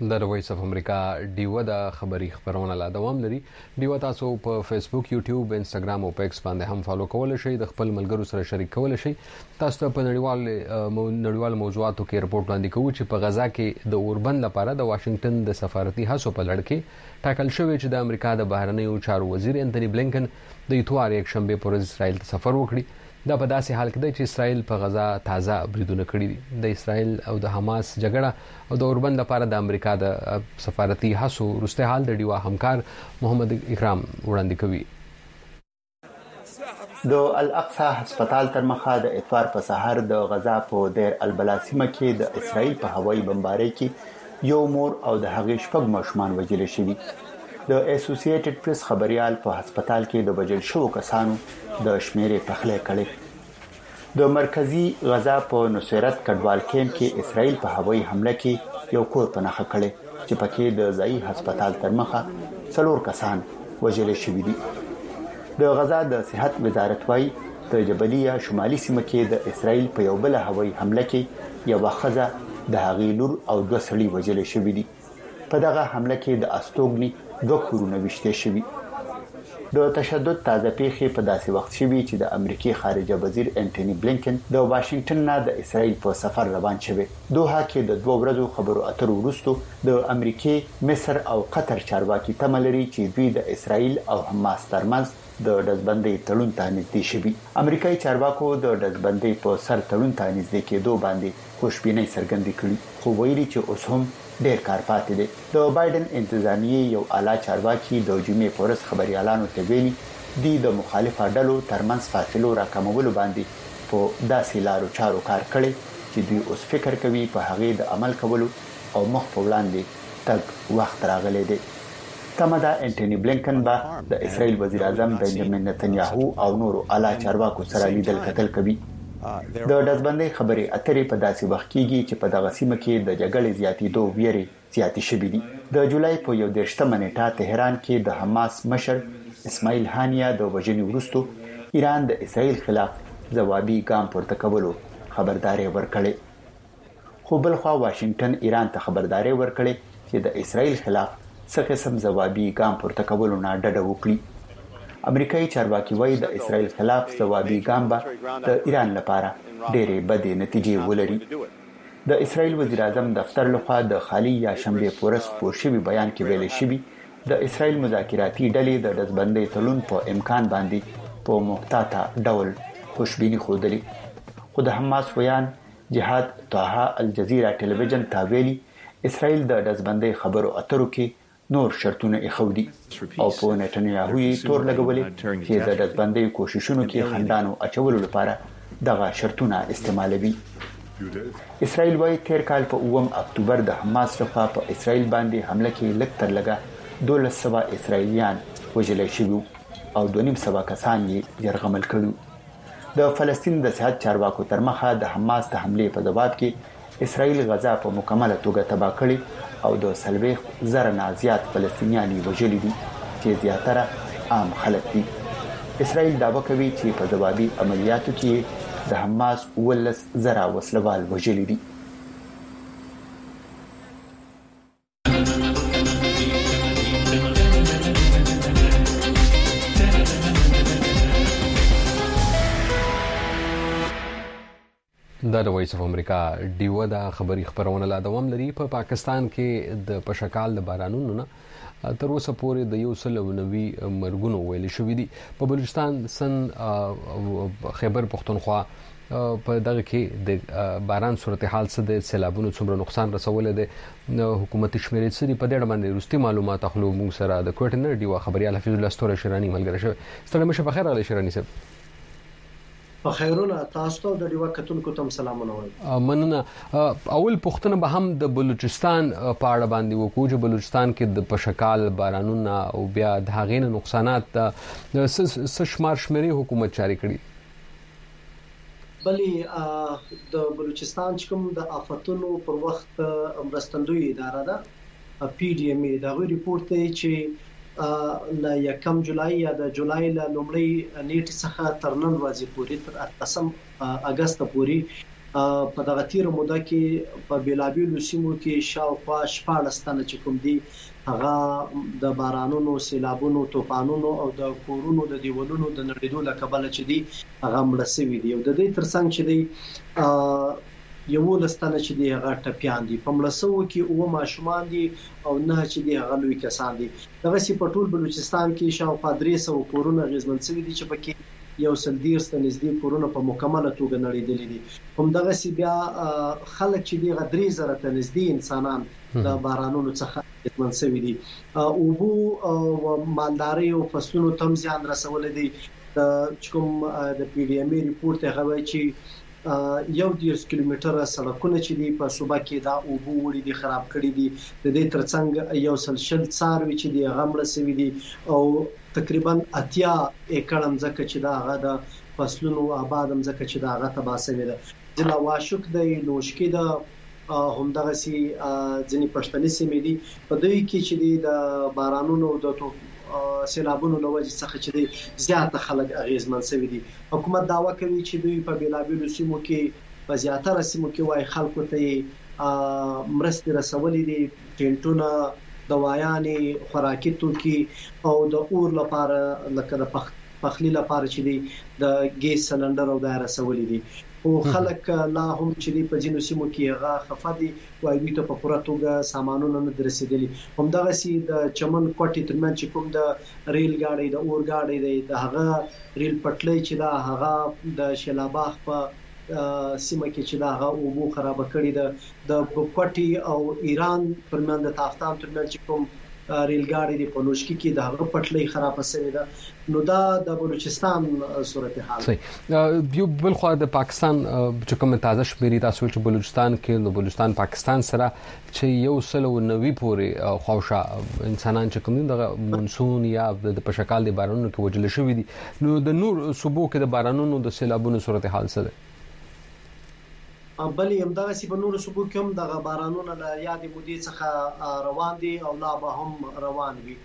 د وایس اف امریکا ډیو د خبري خبرونه لا دوام لري. ډیو تاسو په فیسبوک، یوټیوب، انستګرام او ایکس باندې هم فالو کول شئ، د خپل ملګرو سره شریک کول شئ. تاسو ته په نړیوال موضوعاتو کې رپورټ وړاندې کوو چې په غزا کې د اوربند لپاره د واشنگټن د سفارتي هڅو په لړ کې ټاکل شوی چې د امریکا د بهرنیو چارو وزیر انټونی بلینکن د اتوار یک شنبه پر اسرائیل ته سفر وکړي. دا په داسې حال کې دی چې اسرائیل په غزا تازه بریدونه کړي دي. د اسرائیل او د حماس جګړه او د اوربند لپاره د امریکا د سفارتي هڅو وروسته حال د ډیوا همکار محمد اکرام وړاندې کوي. د الاقصی هسپتال تر مخه د اتوار په سحر د غزا په دیر البلا سیمه کې د اسرائیل په هوایي بمبارۍ کې یو مور او د هغې شپږ ماشومان وژل شوي. د اسوسییټډ پریس خبريال په هسپتال کې د وژل شوو کسانو د شمیرې پخلی کړي. د مرکزی غزا په نصرت کډوال کیمپ کې اسرائیل په هوایي حمله کې یو کور په نښه کړي چې پکې د ځایي هسپتال تر مخه 4 کسان وژل شوي دي. د غزا د صحت وزارت وايي د جبلیه شمالي سیمه کې د اسرائیل په یو بل هوایي حمله کې یو ښځه د هغې لور او 2 سړي وژل شوي دي. په دغه حمله کې د استوګني 2 کورونه وشته شوي. د تشدد تازه پیښې په داسې وخت شوي چې د امریکای خارجه وزیر انټونی بلینکن د واشنگټن نه د اسرائیل په سفر روان شوی. دوحه کې د 2 ورځو خبرو اترو وروسته د امریکای، مصر او قطر چارواکي تمه لري چې دوی د اسرائیل او حماس ترمنځ د ډزبندۍ تړون ته نږدې شوي. امریکایي چارواکو د ډزبندۍ په سر تړون ته نږدې کېدو باندې خوشبینۍ څرګندې کړې، خو ویلي چې اوس هم ډېر کار پاتې دی. د بایدن انتظامیه یو اعلی چارواکي د جمعې په ورځ خبريالانو ته ویلي دي د مخالفه ډلو ترمنځ فاصلو راکمولو باندې په داسې لارو چارو کار کړي چې دوی اوس فکر کوي په هغې د عمل کولو او مخ په وړاندې تګ وخت راغلی دی. تمه ده انټونی بلینکن به د اسرائیل وزیر اعظم بنجامین نتنیاهو او نورو اعلی چارواکو سره لیدل کتل کوي. د ډزبندۍ خبرې اترې په داسې وخت کېږي چې په دغه سیمه کې د جګړې زیاتېدو ویرې زیاتې شوې دي. د جولای په 21 نیټه تهران کې د حماس مشر اسماعیل هانیه د وژنې وروسته ایران د اسرائیل خلاف ځوابي ګام پورته کولو خبرداري ورکړې. خو بل خوا واشنگټن ایران ته خبرداري ورکړې چې د اسرائیل خلاف څه قسم ځوابي ګام پورته کولو نه ډډه وکړي. امریکایي چارواکي وایي د اسرائیل خلاف ځوابي ګام به د ایران لپاره ډېرې بدې نتیجې ولري. د اسرائیل وزیر اعظم دفتر لخوا د خالي یا شنبه پورس خپور شوي بیان کې ویل شوي د اسرائیل مذاکراتي ډلې د ډزبندۍ تړون په امکان باندې په محتاطه ډول خوشبیني ښودلې. خو د حماس ویان جهاد طه الجزیره ټلویزیون ته ویلي اسرائیل د ډزبندۍ خبرو اترو کې نور شرطونه اخودي او په نتنیاهو یې تور لګولې چې د ډزبندۍ کوششونو کې خندانو اچولو لپاره دغه شرطونه استعمالوي. اسرائیل وايي تیر کال په 9 اکتوبر د حماس لخوا په اسرائیل باندې حمله کې لږ تر لږه 1200 اسرائیلیان وژل شوي او 250 کسان یې يرغمل کړي. د فلسطین د صحت چارواکو تر مخه د حماس د حمله په جواب کې اسرائیل غزا په مکمله توګه تباه کړي او د 40,000 نه زیات فلسطینیان وژلي دي چې زیاتره عام خلک دي. اسرائیل دعوا کوي چې په ځوابي عملیاتو کې د حماس 19,000 وسلوال وژلي دي. د وایس اف امریکا ډیو د خبري خبرونه لا دوام لري. په پاکستان کې د پشکال د بارانونو نه تر اوسه پورې د 190 مرګونو ویل شوې دي. په بلوچستان، سن، خیبر پختونخوا په دغه کې د باران صورتحال څه د سیلابونو څومره نقصان رسولې ده حکومت شمیرې څه دي په دې باندې وروستي معلومات اخلو موږ سره د کوټنر ډیو خبريال حفیظ الله ستوره شیرانی ملګری شوی. ستړي مشه بخیر علي شیرانی صاحب. په خیرونه تاسو ته د ډیوا کتونکو ته سلامونه وایم. مننه. اول پښتنه به هم د بلوچستان په اړه باندې وکړو چې بلوچستان کې د پشکال بارانونه او بیا د هغې نقصانات د شمار شمیرې حکومت جاری کړي. بلی د بلوچستان کوم د آفتونو پر وخت مرستندوی اداره ده پی ډی ام ای دا غوړي ریپورت دی چې ل 1 جولای یا د جولای ل لومړی نیټه څخه تر نن ورځې پورې تر 8 اگست پورې په دغه تیر موده کې په بیلابیلو سیمو کې شاوخوا 14 تنه چې کوم دي هغه د بارانونو، سیلابونو، طوفانونو او د کورونو د دیوالونو د نړیدو له کبله چې دي هغه مړ شوي دي. او د دې ترڅنګ چې دي یو لستانه چې دی هغه ټپیان دي، په ملسو کې او ماشومان دي او نه چې دی هغه لوی کسان دي. دغه سی په ټول بلوچستان کې شاوخوا 300 کورونه غزمن شوي دي چې پکې یو سل دیر ست نږدې کورونه په مکمله توګه نړیدلې دي. هم دغه سی بیا خلک چې دی غدري زره ته نږدې انسانان د بارانونو څخه غزمن شوي دي. او بو او مالداري او فصلونو تم زیان رسول دي. د کوم د پی ډی ام ای ریپورت هغه چې 1.5 کیلومتره سړکونه چې دی په صوبه کې دا او بو وړي دي خراب کړي دي. د دې ترڅنګ یو سل شل څاروي چې دی غمړه سوي دي او تقریبا 80 ایکړ ځکه چې دا هغه د فصلونو آباد ځکه چې دا هغه تباہ شوی ده. ضلع واشوک د لوشکې د همدغه سي ځنی پښتني سیمې دي په دوی کې چې دی د بارانونو د سیلابونو له وجې څخه چې دی زیات خلک اغیزمن شوي دي. حکومت دعوا کوي چې دوی په بیلابیلو سیمو کې په زیاتره سیمو کې وايي خلکو ته مرستې رسولې دي، ټینټونه، دوايانې، خوراکي توکي او د اور لپاره لکه د پخلی لپاره چې دی د ګیس سلندر او د رسولې دي. او خلک لا هم چې دی په جنو سیمو کې هغه خفه دي وایي دوی ته په پوره توګه سامانونه نه رسیدلي. همدغه سي د چمن کوټي ترمن چې کوم د ریل ګاډي د اور ګاډي د هغه ریل پټلۍ چې دا هغه د شلاباغ په سیمه کې چې دا هغه او بو خراب کړي د کوټي او ایران پرمن د تافتان ترمن چې کوم ریل ګاډي د پلوشکی کې د هغه پټلۍ خراب شوې ده. نو دا د بلوچستان صورتحال صحیح. یو بل خو د پاکستان چې کوم تازه شمیرې تاسو چې بلوچستان کې د بلوچستان پاکستان سره چې یو سل او 90 پورې خوښه انسانان چې کوم د مونسون یا د پشکال د بارانونو کې وجل شوې دي. نو د نور صوبو کې د بارانونو د سیلابونو صورتحال څه ده؟ بلې همدغه سی په نورو صوبو کې هم د بارانونو له یادې مودې څخه روان دي او لا به هم روان وي.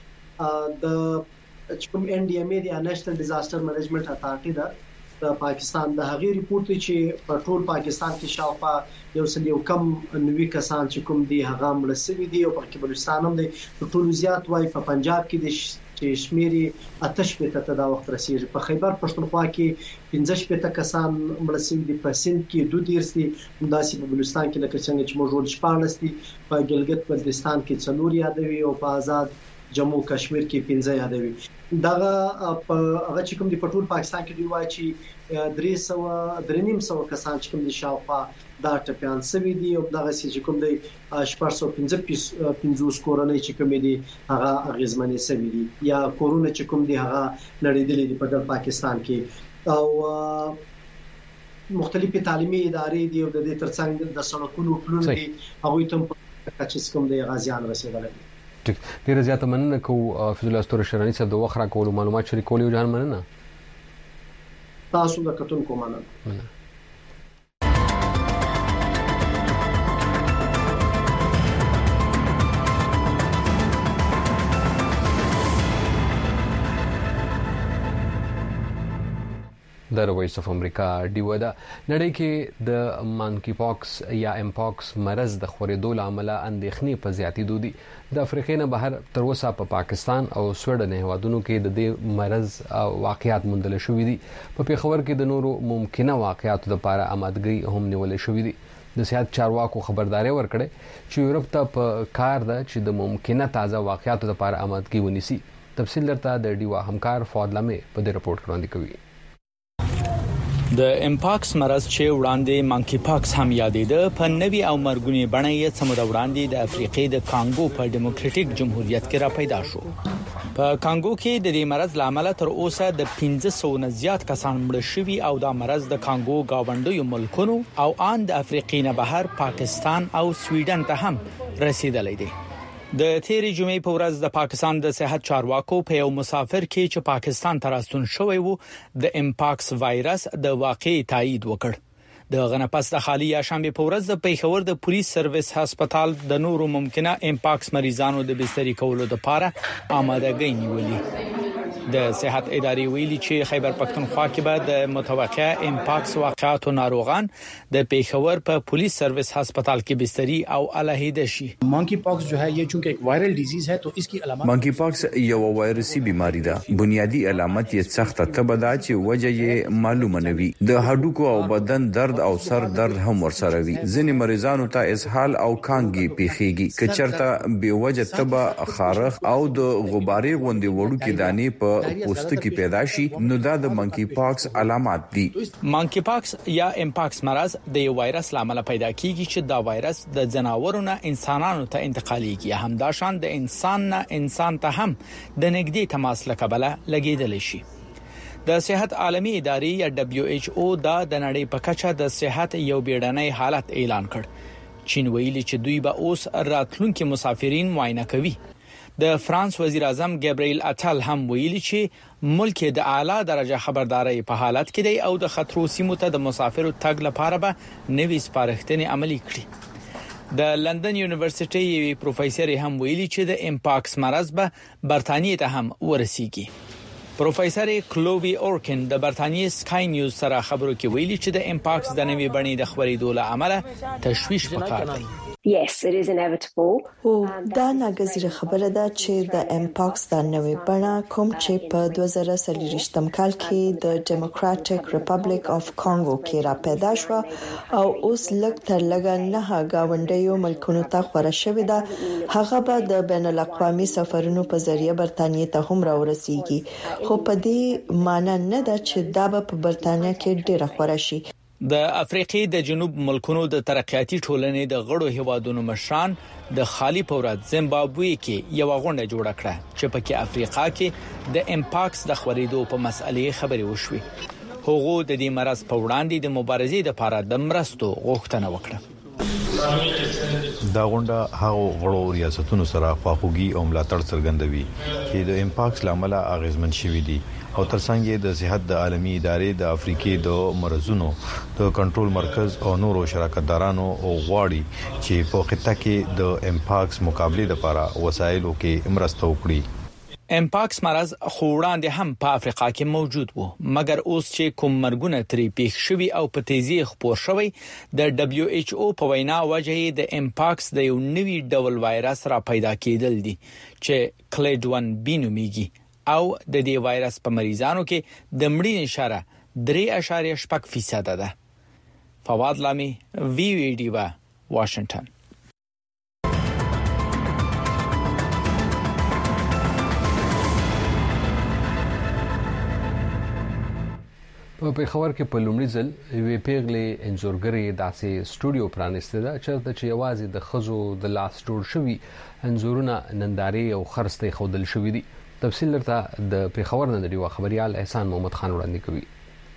د کوم ان ډي ام ای د نېشنل ډیزاستر مینجمنت اتارټي د پاکستان د هغې ریپورت چې په ټول پاکستان کې شاوخوا یو سل یو کم 90 کسان چې کوم دي هغه مړ شوي دي او په بلوچستان هم دي. ټول زیات وای په پنجاب کې د چې شمیرې آتش په ته دا وخت رسیدي. په خیبر پښتونخوا کې 15 کسان مړ شوي دي، په سند کې 2 دي، همداسې په بلوچستان کې لکه څنګه چې موږ ول 14 دي، په ګلګت بلتستان کې 4 یادوي او په آزاد جموں کشمیر کې 15 یادوي. دغه هغه چې کوم دی په ټول پاکستان کې دی وایي چې 300 کسان چې کوم دي شاوخوا دا ټپیان شوي دي او دغه چې کوم دی 415 کورونه چې کوم دي هغه اغیزمنې شوي دي یا کورونه چې کوم دي هغه نړیدلې دي په ټول پاکستان کې. او مختلفي تعلیمي ادارې دي او د دې ترڅنګ د سړکونو پلون دي هغه ته چې کوم دي غازیان رسیدل دي. ډیره زیاته مننه کوو فضل الله ستوره شرانی صاحب د وخت راکولو معلومات شریکول یو جان مننه. تاسو د کتونکو مننه. د وایس اف امریکا ډیو دا نړۍ کې د مانکی پاکس یا امپاکس مرض د خورېدو لامل اندېښنې په زیاتېدو دي. د افریقې نه بهر تر اوسه په پاکستان او سویډن هیوادونو کې د دې مرض واقعیات موندل شوې دي. په پیښور کې د نورو ممکنه واقعیاتو لپاره آمادګي هم نیول شوې دي. د صحت چارواکو خبرداري ورکړه چې یورپ ته په کار ده چې د ممکنه تازه واقعیاتو لپاره آمادګي ونیسي. تفصیل درته د ډیوا همکار فؤاد لمه په دې رپورت وړاندې کوي. د امپاکس مرض چې وړاندې مانکی پاکس هم یادېده په نوي او مرګونی بڼه یې څومره وړاندې د افریقې د کانګو په ډیموکراټیک جمهوریت کې را پیدا شو. په کانګو کې د دې مرض لامل تر اوسه د 1500 نه زیات کسان مړ شوي او دا مرض د کانګو گاونډیو ملکونو او ان د افریقې نه بهر پاکستان او سویډن ته هم رسیدلی دی. د تیری جمعې په ورځ د پاکستان د صحت چارواکو په یو مسافر کې چې پاکستان ته راستون شوی وو د امپاکس وایرس د واقعي تایید وکړ. د غنپس د خالی شنبه په ورځ د پیښور د پولیس سرویس هسپتال د نورو ممکنه امپاکس مریضانو د بستری کولو لپاره آمادګي نیولې. د صحت ادارې ویلي چې خیبر پختونخوا کې به د متوقع امپاکس واقعاتو ناروغان د پیښور په پولیس سروس هسپتال کې بستری او علیحده شي. مانکی پاکس جو ہے یہ چونکہ ایک وائرل ڈیزیز ہے تو اس کی علامات مانکی پاکس یو وایرسي بیماری ده. بنیادی علامت یې سخت تبه ده چې وجه یې معلومه نه وي. د هډوکو او بدن درد او سر درد هم ورسره وي. ځینې مریضانو ته اسهال او کانګي پیخيږي. کچرته به وجه تبه خارخ او د غباري غوندي وړو کې دانې په پوستکی پیدا شي نو دا د مانکی پاکس علامات دي. مانکی پاکس یا امپاکس مرض د یو وایرس لامل پیدا کیږي چې دا وایرس د جناورو نه انسانانو ته انتقالېږي. همداشان د انسان نه انسان ته هم د نږدې تماس لکبله لګیدل شي. د صحت عالمي ادارې یا WHO دا د نړۍ په کچه د صحت یو بیړنی حالت اعلان کړ. چین ویلي چې دوی به اوس راتلونکي مسافرین معاینه کوي. د فرانس وزیر اعظم ګابریل اتل هم ویلي چې ملک د اعلی درجه خبرداري په حالت کې دی او د خطرو سیمو ته د مسافرو تګ لپاره به نوې سپارښتنې عملي کړي. د لندن یونیورسيټي یو پروفیسور هم ویلي چې د امپاکس مرض به برتانیې ته هم ورسیږي. پروفیسور کلووی اورکن د برتانیې سکای نیوز سره خبرو کې ویلي چې د امپاکس د نوې بڼې د خبرېدو له امله تشویش پکار دی. Yes, it is inevitable. دا ناګزیره خبره ده چې د امپاکس د نوې بڼه کوم چې په 2023م کال کې د ډیموکراټک ریپبلیک اف کانګو کې را پیدا شو او اوس لږ تر لږه نه گاونډیو ملکونو ته خورا شوې ده. هغه به د بین الاقوامي سفرونو په ذریعہ برتانیې ته هم راورسیږي. خو په دې معنی نه ده چې دا به په برتانیا کې ډیره خورا شي. د افریقې د جنوب ملکونو د ترقیاتي ټولنې د غړو هیوادونو مشران د خالی پورات زیمبابوې کې یو غونډه جوړه کړه چې پکې افریقا کې د امپاکس د خورېدو په مسألې خبرې وشوي. هغه د دې مرض په وړاندې د مبارزې لپاره د مرستو غوښتنه وکړه. دا غونډه هغه غړو ریاستونو سره خواخوږي او ملاتړ څرګندوي چې د امپاکس لامل اغیزمن شوي دي او ترڅنګ د صحت د عالمي ادارې د افریقې د مرزونو د کنټرول مرکز او نورو شراکتدارانو او غواړي چې په خطه کې د امپاکس مقابله لپاره وسایلو کې مرسته وکړي. امپاکس مرض خوړاندې هم په افریقا کې موجود وو، مګر اوس چې کوم مرګونه ترې پیښ شوي او په تیزی خپور شوی د WHO په وینا وجه د امپاکس د یو نوي ډول وایرس را پیدا کېدل دي چې کلیډ 1B نوميږي او د دې وایرس په مریضانو کې د مړینې شره 3.6% ده. فواد لامي VVD واشنگټن. په پیښور کې په لومړي ځل یوې پیغلې انځورګرې داسې سټوډیو پرانیسته ده چې یوازې د خزو د لاس جوړ شوی انځورونه نندارې او خرڅې خودل شوې دي. تفصیل لرته د پیښور نه دی خبريال احسان محمد خان وړاندې کوي.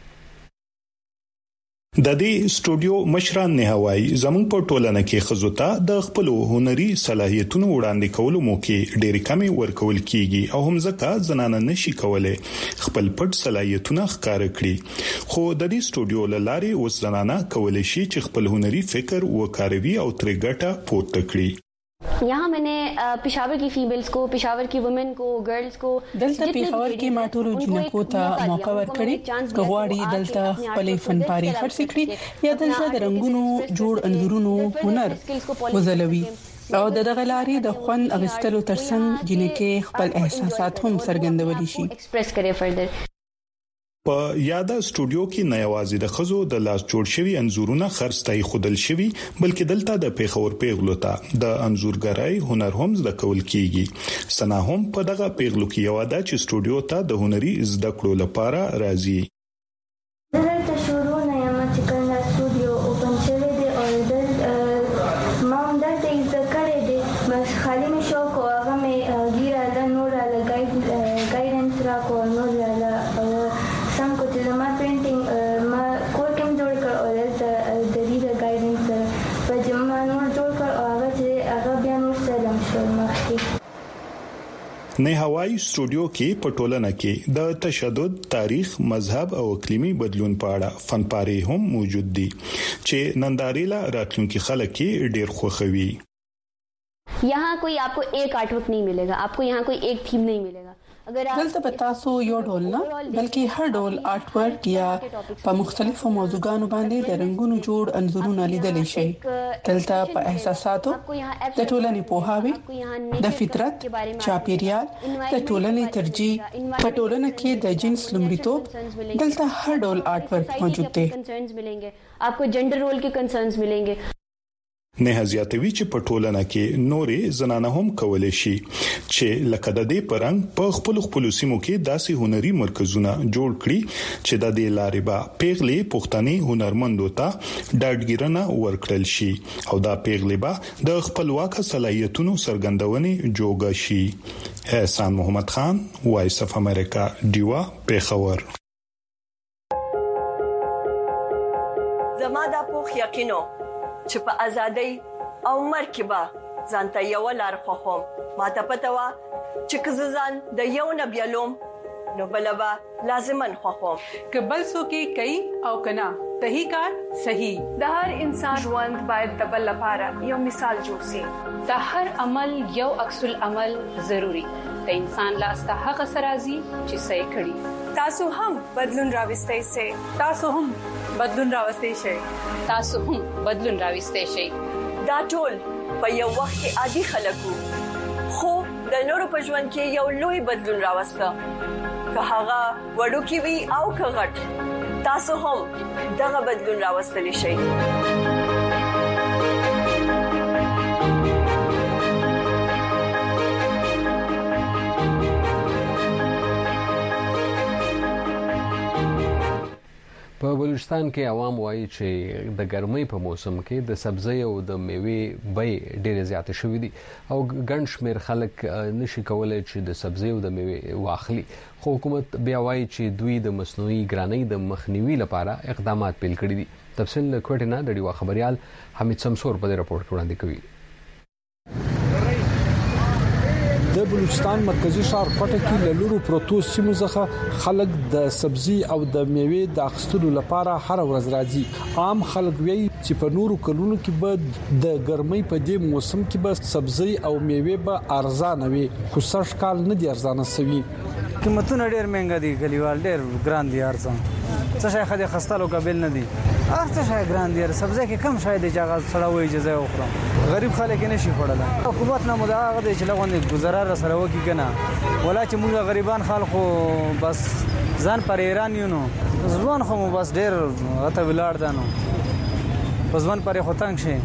د دې سټوډیو مشران نه هوای زمون په ټولنه کې خزوته د خپل هنري صلاحیتونو وړاندې کولو موکې ډېر کمی ورکول کیږي او هم ځکه زنانه نشي کولای خپل پټ صلاحیتونه ښکار کړي. خو د دې سټوډیو لارې اوس زنانه کولای شي چې خپل هنري فکر وکاروي او ترې ګټه پورته کړي. यहाँ मैंने पेशावर की फीमेल्स को, पेशावर की वुमेन को, गर्ल्स को दलता पेशावर के माटोलो जिनको ता मौका ورکړي کغواړي دلته خپل فنپاري خرڅ کړي یا دلته د رنگونو جوړ انځورونو هنر وزلوي او د دغه لارې د خوان اغستلو ترڅنګ جنکه خپل احساسات هم څرګندولی شي ایکسپریس کړي فردر. په یاده سټوډیو کې نه یوازې د خزو د لاس جوړ شوی انځورونه خرڅتای خودل شوی بلکې دلته د پیښور پیغلو ته د انځورګرای هنر هم زده کول کیږي. سنا هم په دغه پیغلو کې یو ده چې سټوډیو ته د هنري زده کړو لپاره راځي. دلته شروع نه یم چې کله سټوډیو اوپن شوی دی او ما هم دلته زده کړی دی بس خالي مې شوق او هغه مې ګیره د نور له ګایډنس را کو نور له سم کو چې ما پینټینګ ما کور کې جوړ کړ او د دې ګایډنس په جمع نور جوړ کړ او هغه بیا نور سلام شو مخکې. نه هوای سټوډیو کې په ټولنه کې د تشدد تاریخ مذهب او اقلیمی بدلون په اړه فنپاري هم موجود دي چې نندارې لا راتلونکي خلک کې ډېر خوښوي. यहाँ कोई आपको एक आर्टवर्क नहीं मिलेगा, आपको यहाँ कोई एक थीम नहीं मिलेगा. دلته په تاسو یو ډول نه بلکې هر ډول آرټ ورک یا په مختلفو موضوعاتو باندې د رنگونو جوړ انځورونه لیدل شي. دلته په احساساتو د ټولنې پوهاوی د فطرت چاپیریال د ټولنې ترجیح په ټولنه کې د جنس لومړیتوب دلته هر ډول آرټ ورک موجود دی. आपको जेंडर रोल के कंसर्न्स मिलेंगे. نه زیاتوي چې په ټولنه کې نورې زنانه هم کولای شي چې لکه د دې پرنګ په خپل سیمو کې داسې هنري مرکزونه جوړ کړي چې د دې لارې به پیغلې پښتني هنرمندو ته ډاډګیرنه ورکړل شي او دا پیغلې به د خپلواک صلاحیتونو څرګندونې جوګه شي. احسان محمد خان، وایس اف امریکا، ډیوا، پیښور. زما د پوخ یقینو چې په ازادۍ او مرکبه ځانته یو لار خوخم ماته پته وا چې کززان د یو نبیلوم نو بلبا لازمن خوخم کبل سو کې کوي او کنا صحیح کار صحیح. د هر انسان ژوند باید د بل لپاره یو مثال جوړ شي. د هر عمل یو عکس العمل ضروری. د انسان لاس ته هغه سرازي چې صحیح کړي. تاسو هم بدلون راوستئ شئ. تاسو هم بدلون راوستئ شئ. تاسو هم بدلون راوستئ شئ. دا ټول په یو وخت کې عادي خلکو خو د نورو په ژوند کې یو لوی بدلون راوسته. که هغه وړوکی وي او که غټ، تاسو هم دغه بدلون راوستلی شئ. په بلوچستان کې عوام وایي چې د ګرمۍ په موسم کې د سبزی او د میوې بیې ډېرې زیاتې شوې دي او ګڼ شمېر خلک نشي کولی چې د سبزی او د میوې واخلي. خو حکومت بیا وایي چې دوی د مصنوعي ګرانۍ د مخنیوي لپاره اقدامات پیل کړي دي. تفصیل له کوټې نه د ډیوا خبريال حمید سمسور په دې راپور کې وړاندې کوي. د بلوچستان مرکزی ښار کوټه کې له لورو پروتو سیمو څخه خلک د سبزی او د میوې د اخیستلو لپاره هر ورځ راځي. عام خلک وایي چې په نورو کلونو کې به د ګرمۍ په دې موسم کې به سبزی او میوې به ارزانه وي، خو سږ کال نه دي ارزانه شوي. قیمتونه ډېر مهنګ دي، کلیوال ډېر ګران دي. ارزان څه شي خدای خستلو قابل نه دي. څه شي ګران دي. سبزی کې کم شاید اجازه سړاوي اجازه وخورم. غریب خلک نشي خوړل. حکومت نه مدعا غوډه چې لغونې گزارا سره وکی کنه ولا چې موږ غریبان خلکو بس ځان پر ایران یو نو ځوان خو بس ډېر غته ولاړ دانو په ځوان پر خو تنګ شي.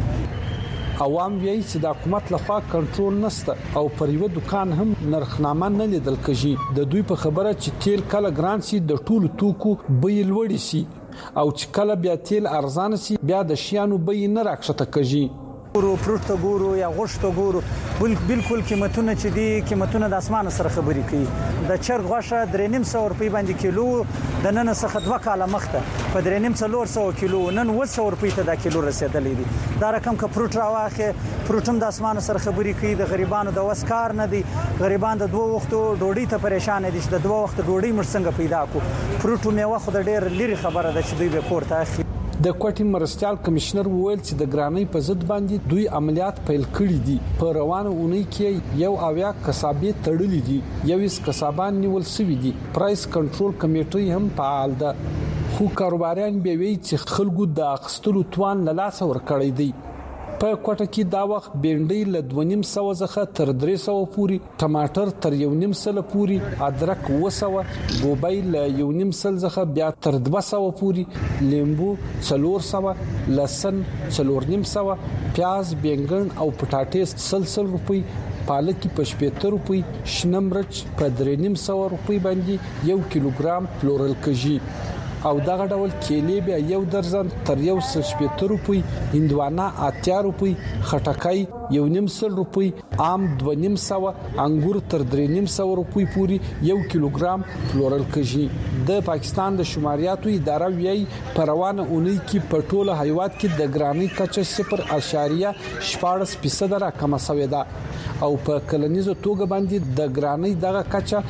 عوام وایي چې د حکومت لخوا کنټرول نشته او پر یو دکان هم نرخنامه نه لیدل کېږي. د دوی په خبره چې تیل کله ګران سي د ټولو توکو بیې لوړ سي او چې کله بیا تیل ارزان سي بیا د شیانو بیې نه راکښته کېږي. ګورو پروت ته ګورو یا غوښت ته ګورو بالکل قیمتونه چې دي قیمتونه د اسمان سره خبرې کوي. د چرګ غوښه 3.5 روپۍ باندې کیلو د نن څخه 2 کاله مخته په 3.5 کیلو نن 200 روپۍ ته د کیلو رسیدلې دي. دا رقم که پروت راواخه پروتم د اسمان سره خبرې کوي. د غریبانو د وسکار نه دي. غریبان د 2 وختو ډوډۍ ته پریشان دي چې د 2 وخت ډوډۍ مر څنګه پیدا کو. پروت میوه خو د ډېر لري خبره ده چې دوی به پورته اخلي. د کوټي مرستيال کمشنر وویل چې د ګرانۍ په ضد باندې دوی عملیات پیل کړي دي. په روانه اونۍ کې یو اویا کسابې تړلې دي، 21 کسابان نیول شوي دي. پرایس کنټرول کمیټه هم فعال ده. خو کاروباريان به وی چې خلکو د اخستلو توان له لاس ور کړی دی. په کوټه کې دا وخت بینډۍ له 2.5 څخه تر 300 پورې، ټماټر تر 1.5 پورې، ادرک 200، ګوبۍ له 1.5 څخه بیا تر 200 پورې، لیمبو 400، لسن 4.5، پیاز، بینګن او پټاټې 100 روپۍ، پالک په 70 روپۍ، شنه مرچ په 3.5 روپۍ باندې 1 کیلوګرام پلورل کېږي. او دغه ډول کېلې به 1 درجن تر 170 روپۍ، هندوانه 80 روپۍ، خټکای 1.5 روپۍ، عام 2.5، انګور تر 3.5 روپۍ پورې 1 کیلوګرام پلورل کېږي. د پاکستان د شماریاتو اداره ویي په روانه اونۍ کې په ټوله هیواد کې د ګرانۍ کچه 0.14% راکمه شوې ده او په کلنیزو توګه باندې د ګرانۍ دغه کچه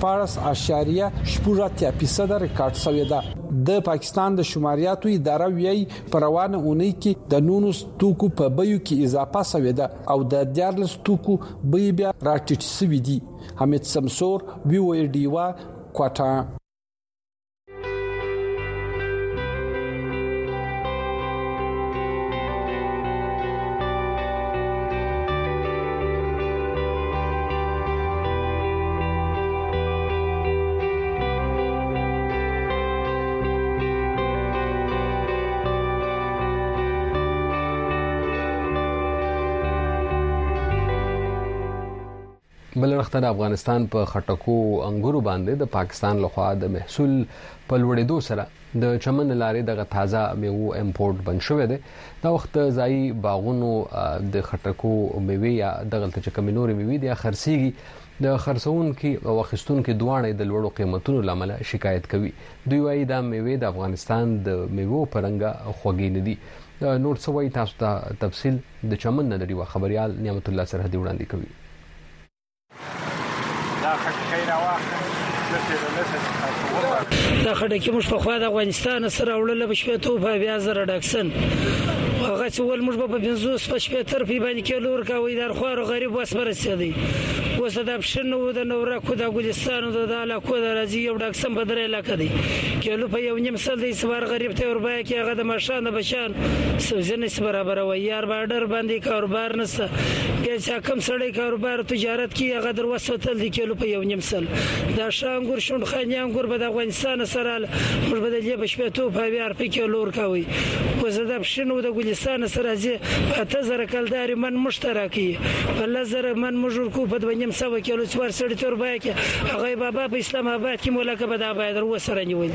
14.8% ریکارډ شوې ده. د پاکستان د شماریاتو اداره ویي په روانه اونۍ کې د 19 توکو په بیو کې اضافه شوې ده او د 14 توکو بیې بیا راټیټ شوې دي. حمید سمسور VOD کوټا. بلرختن افغانستان په خټکو انګورو باندې د پاکستان لخوا د محصول په لوړېدو سره د چمن لارې دغه تازه میوه امپورټ بند شوې ده. دا وخت ځای باغونو د خټکو میوه یا دغه چې کمنوري میوه دي خرڅيږي د خرڅون کې او اخستون کې دوانه د لوړو قیمتونو لامل شکایت کوي. دوی وايي دا میوه د افغانستان د میوه پرنګه خوږی نه دي. نور څه وایي تاسو ته تفصیل د چمن نه لري خبريال نعمت الله سرحدي وړاندې کوي. دا خټکی موږ په خوا د افغانستان سره وړل بشپېتو په 2000 ډاکسن هغه چې ول موږ په 500 په 70 په باندې کیلو ورکوي در خو غریب وس برسېدي اوس د اپشن نو د نورا کو د ګلستان د علاقو د راځي یو ډاکسن په 3 لک دی کیلو په 1.5 سل دی سوار غریب ته وربای کې هغه د ماشان د بشان سوزنه برابر وي یار بارډر باندې کاروبار نسته چې کم سړی کاروبار تجارت کې هغه در وسوتل دی کیلو په 1.5 سل دا شانګور شون خانیان ګور په افغانستان سره موږ بدلې بشپېتو په 2000 کیلو ورکوي اوس د اپشن نو د ګلستان سره ځي په 1000 کلداري من مشترکي په 1000 من مجور کو په 2.5 کیلو څوار سړی تر بای کې هغه بابا په اسلام آباد کې مولا کې بدا باید وسره نیول.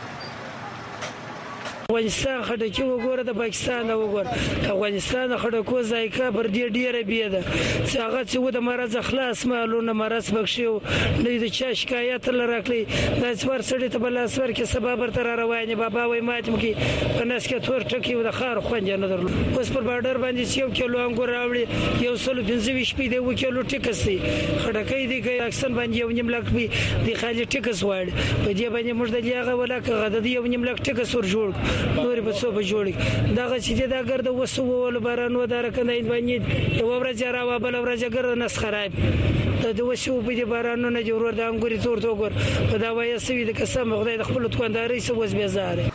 افغانستان خټکی وګوره د پاکستان وګوره افغانستان خټکو ذایقه پر دې ډیره بیا ده چې هغه چې و د مرز خلاص مالونه مرز بخښو نه د چا شکایت لراکلي د څوار سړی ته بل اسور کې سبب تر رواني بابا وای ماتم کې پناس کې تور ټکی د خار خوند نه درلو اوس پر بارډر باندې یو کیلو انګور راوړي یو سل 25 شپې دی و کیلو ټکسي خټکی دی کې اکسن باندې 1.5 لک دی خالي ټکس وړ په دې باندې موږ د یاغه ولا کغه د 1.5 لک ټکس ور جوړ نورې په څو په جوړي دغه چې دا ګرځي وسو ول بارانو دار کنه باندې یو ورځ راو بل ورځ ګرځي نس خراب د وسو په دې بارانو نه جوړ د انګوري تور توګر په دا وایي سوي د قسم خدای د خپل دکانداري سو وس بیزاره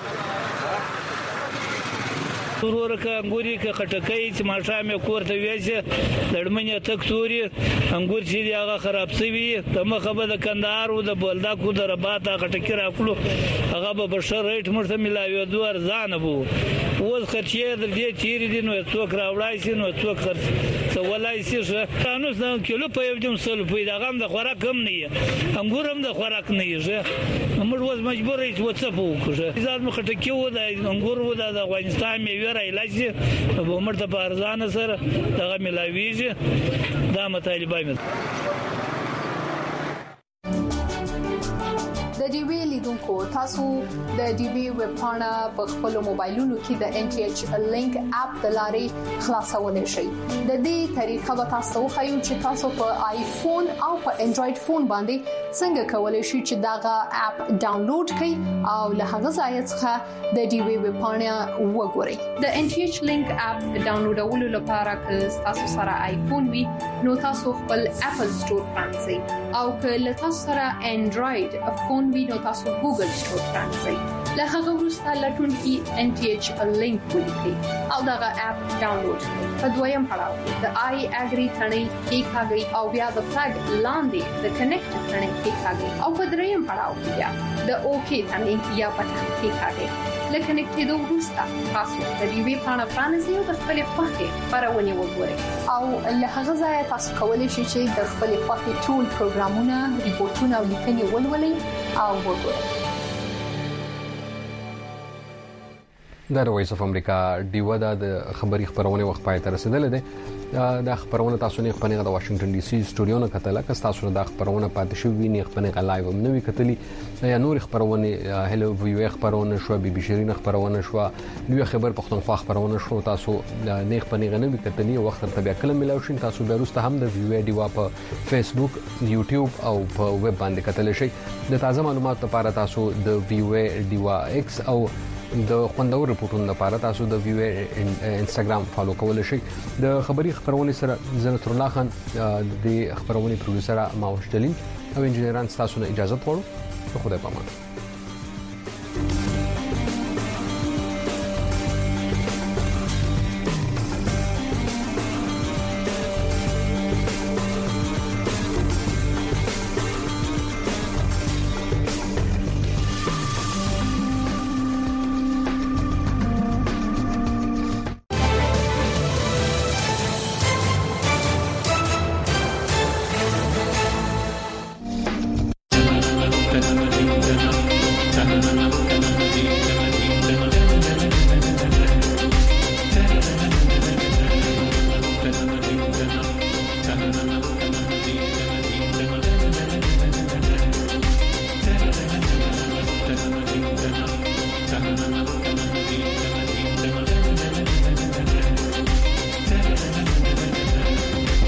ورور کا انګوري کا خټکای چې ماشه مې کوړته ویځه لړمنه تک توري انګور چې هغه خراب شوی د مخبه د کندهار او د بولدا کو د رباط خټکی راکلو هغه به بشر ریټ مرته ملاوي دوه ارزان بو اوس خرچې د دې تیر دي نو څوک راوړای شي نو څوک خرڅ سوالای شي تاسو نو کیلو په یو جم سل په دا غم د خوراک کم نه انګور هم د خوراک نه یې موږ وز مجبور یې وڅ په وکړه ځان مخټکی و د انګور و د افغانستان مې علاج به مرته په ارزانه سره دغه ملاویږي دا مطالبه مې د ډي وی لیدونکو تاسو د ډي وی ویب پاڼه په خپل موبایلونو کې د NTH لینک اپ د لارې خلاصولای شئ. د دې طریقه به تاسو خو چې تاسو په آیفون او په انډراید فون باندې څنګه کولای شئ چې داغه اپ ډاونلوډ کړئ او له هغه ځای څخه د ډي وی ویب پاڼه وګورئ. د NTH لینک اپ ډاونلوډولو لپاره که تاسو سره آیفون وي نو تاسو خپل اپل سٹور پرانځئ او که له تاسو سره انډراید فون وي نو تاسو ګوګل سٹور پرانځئ. له هغه وروسته لټون کې NTH لینک ولیکئ او دغه اپ ډاونلوډ کړئ. په دویم پړاو د آی اګری ثنې کې ښاګي او بیا د فلګ لاندې د کنیکټ ثنې کې ښاګي او په دریم پړاو کې بیا د اوکی ثنې یا پټن کې ښاګي. لکه نکټېدو وروسته تاسو د دې وی پاڼه پرانځئ او د خپل خوښې خبرونه وګورئ او له هغه ځای تاسو کولی شئ چې د خپل خوښې ټول پروګرامونه ریپورتونه او لیکنې ولولئ او وګورئ. د وایس اف امریکا ډیوه د خبري خبرونه وخت پای ته رسیدلې ده. د خبرونه تاسو نه خبرونه د واشنگټن ډي سي سټوډیو نه کتله که تاسو د خبرونه پاتې شو ویني خبرونه لایو هم نوې کتلی یا نور خبرونه هلو ویو خبرونه شو بي بي شيرين خبرونه شو نو خبر پښتونخوا خبرونه شو تاسو نه خبرونه نوې کتلی وخت ته بیا کله ملاوي شئ تاسو به روسته هم د ویو ډیوا په فیسبوک یوټیوب او په ویب باندې کتل شئ د تازه معلوماتو لپاره تاسو د ویو ډیوا ایکس او د خوندور رپورټونو لپاره تاسو د ویو انستګرام فالو کول شئ د خبري خبرونه سره زنت الله خان د خبرونه پروډوسر ماوش دلین او انجنیران تاسو نه اجازه غواړو خدای پامان Thank you.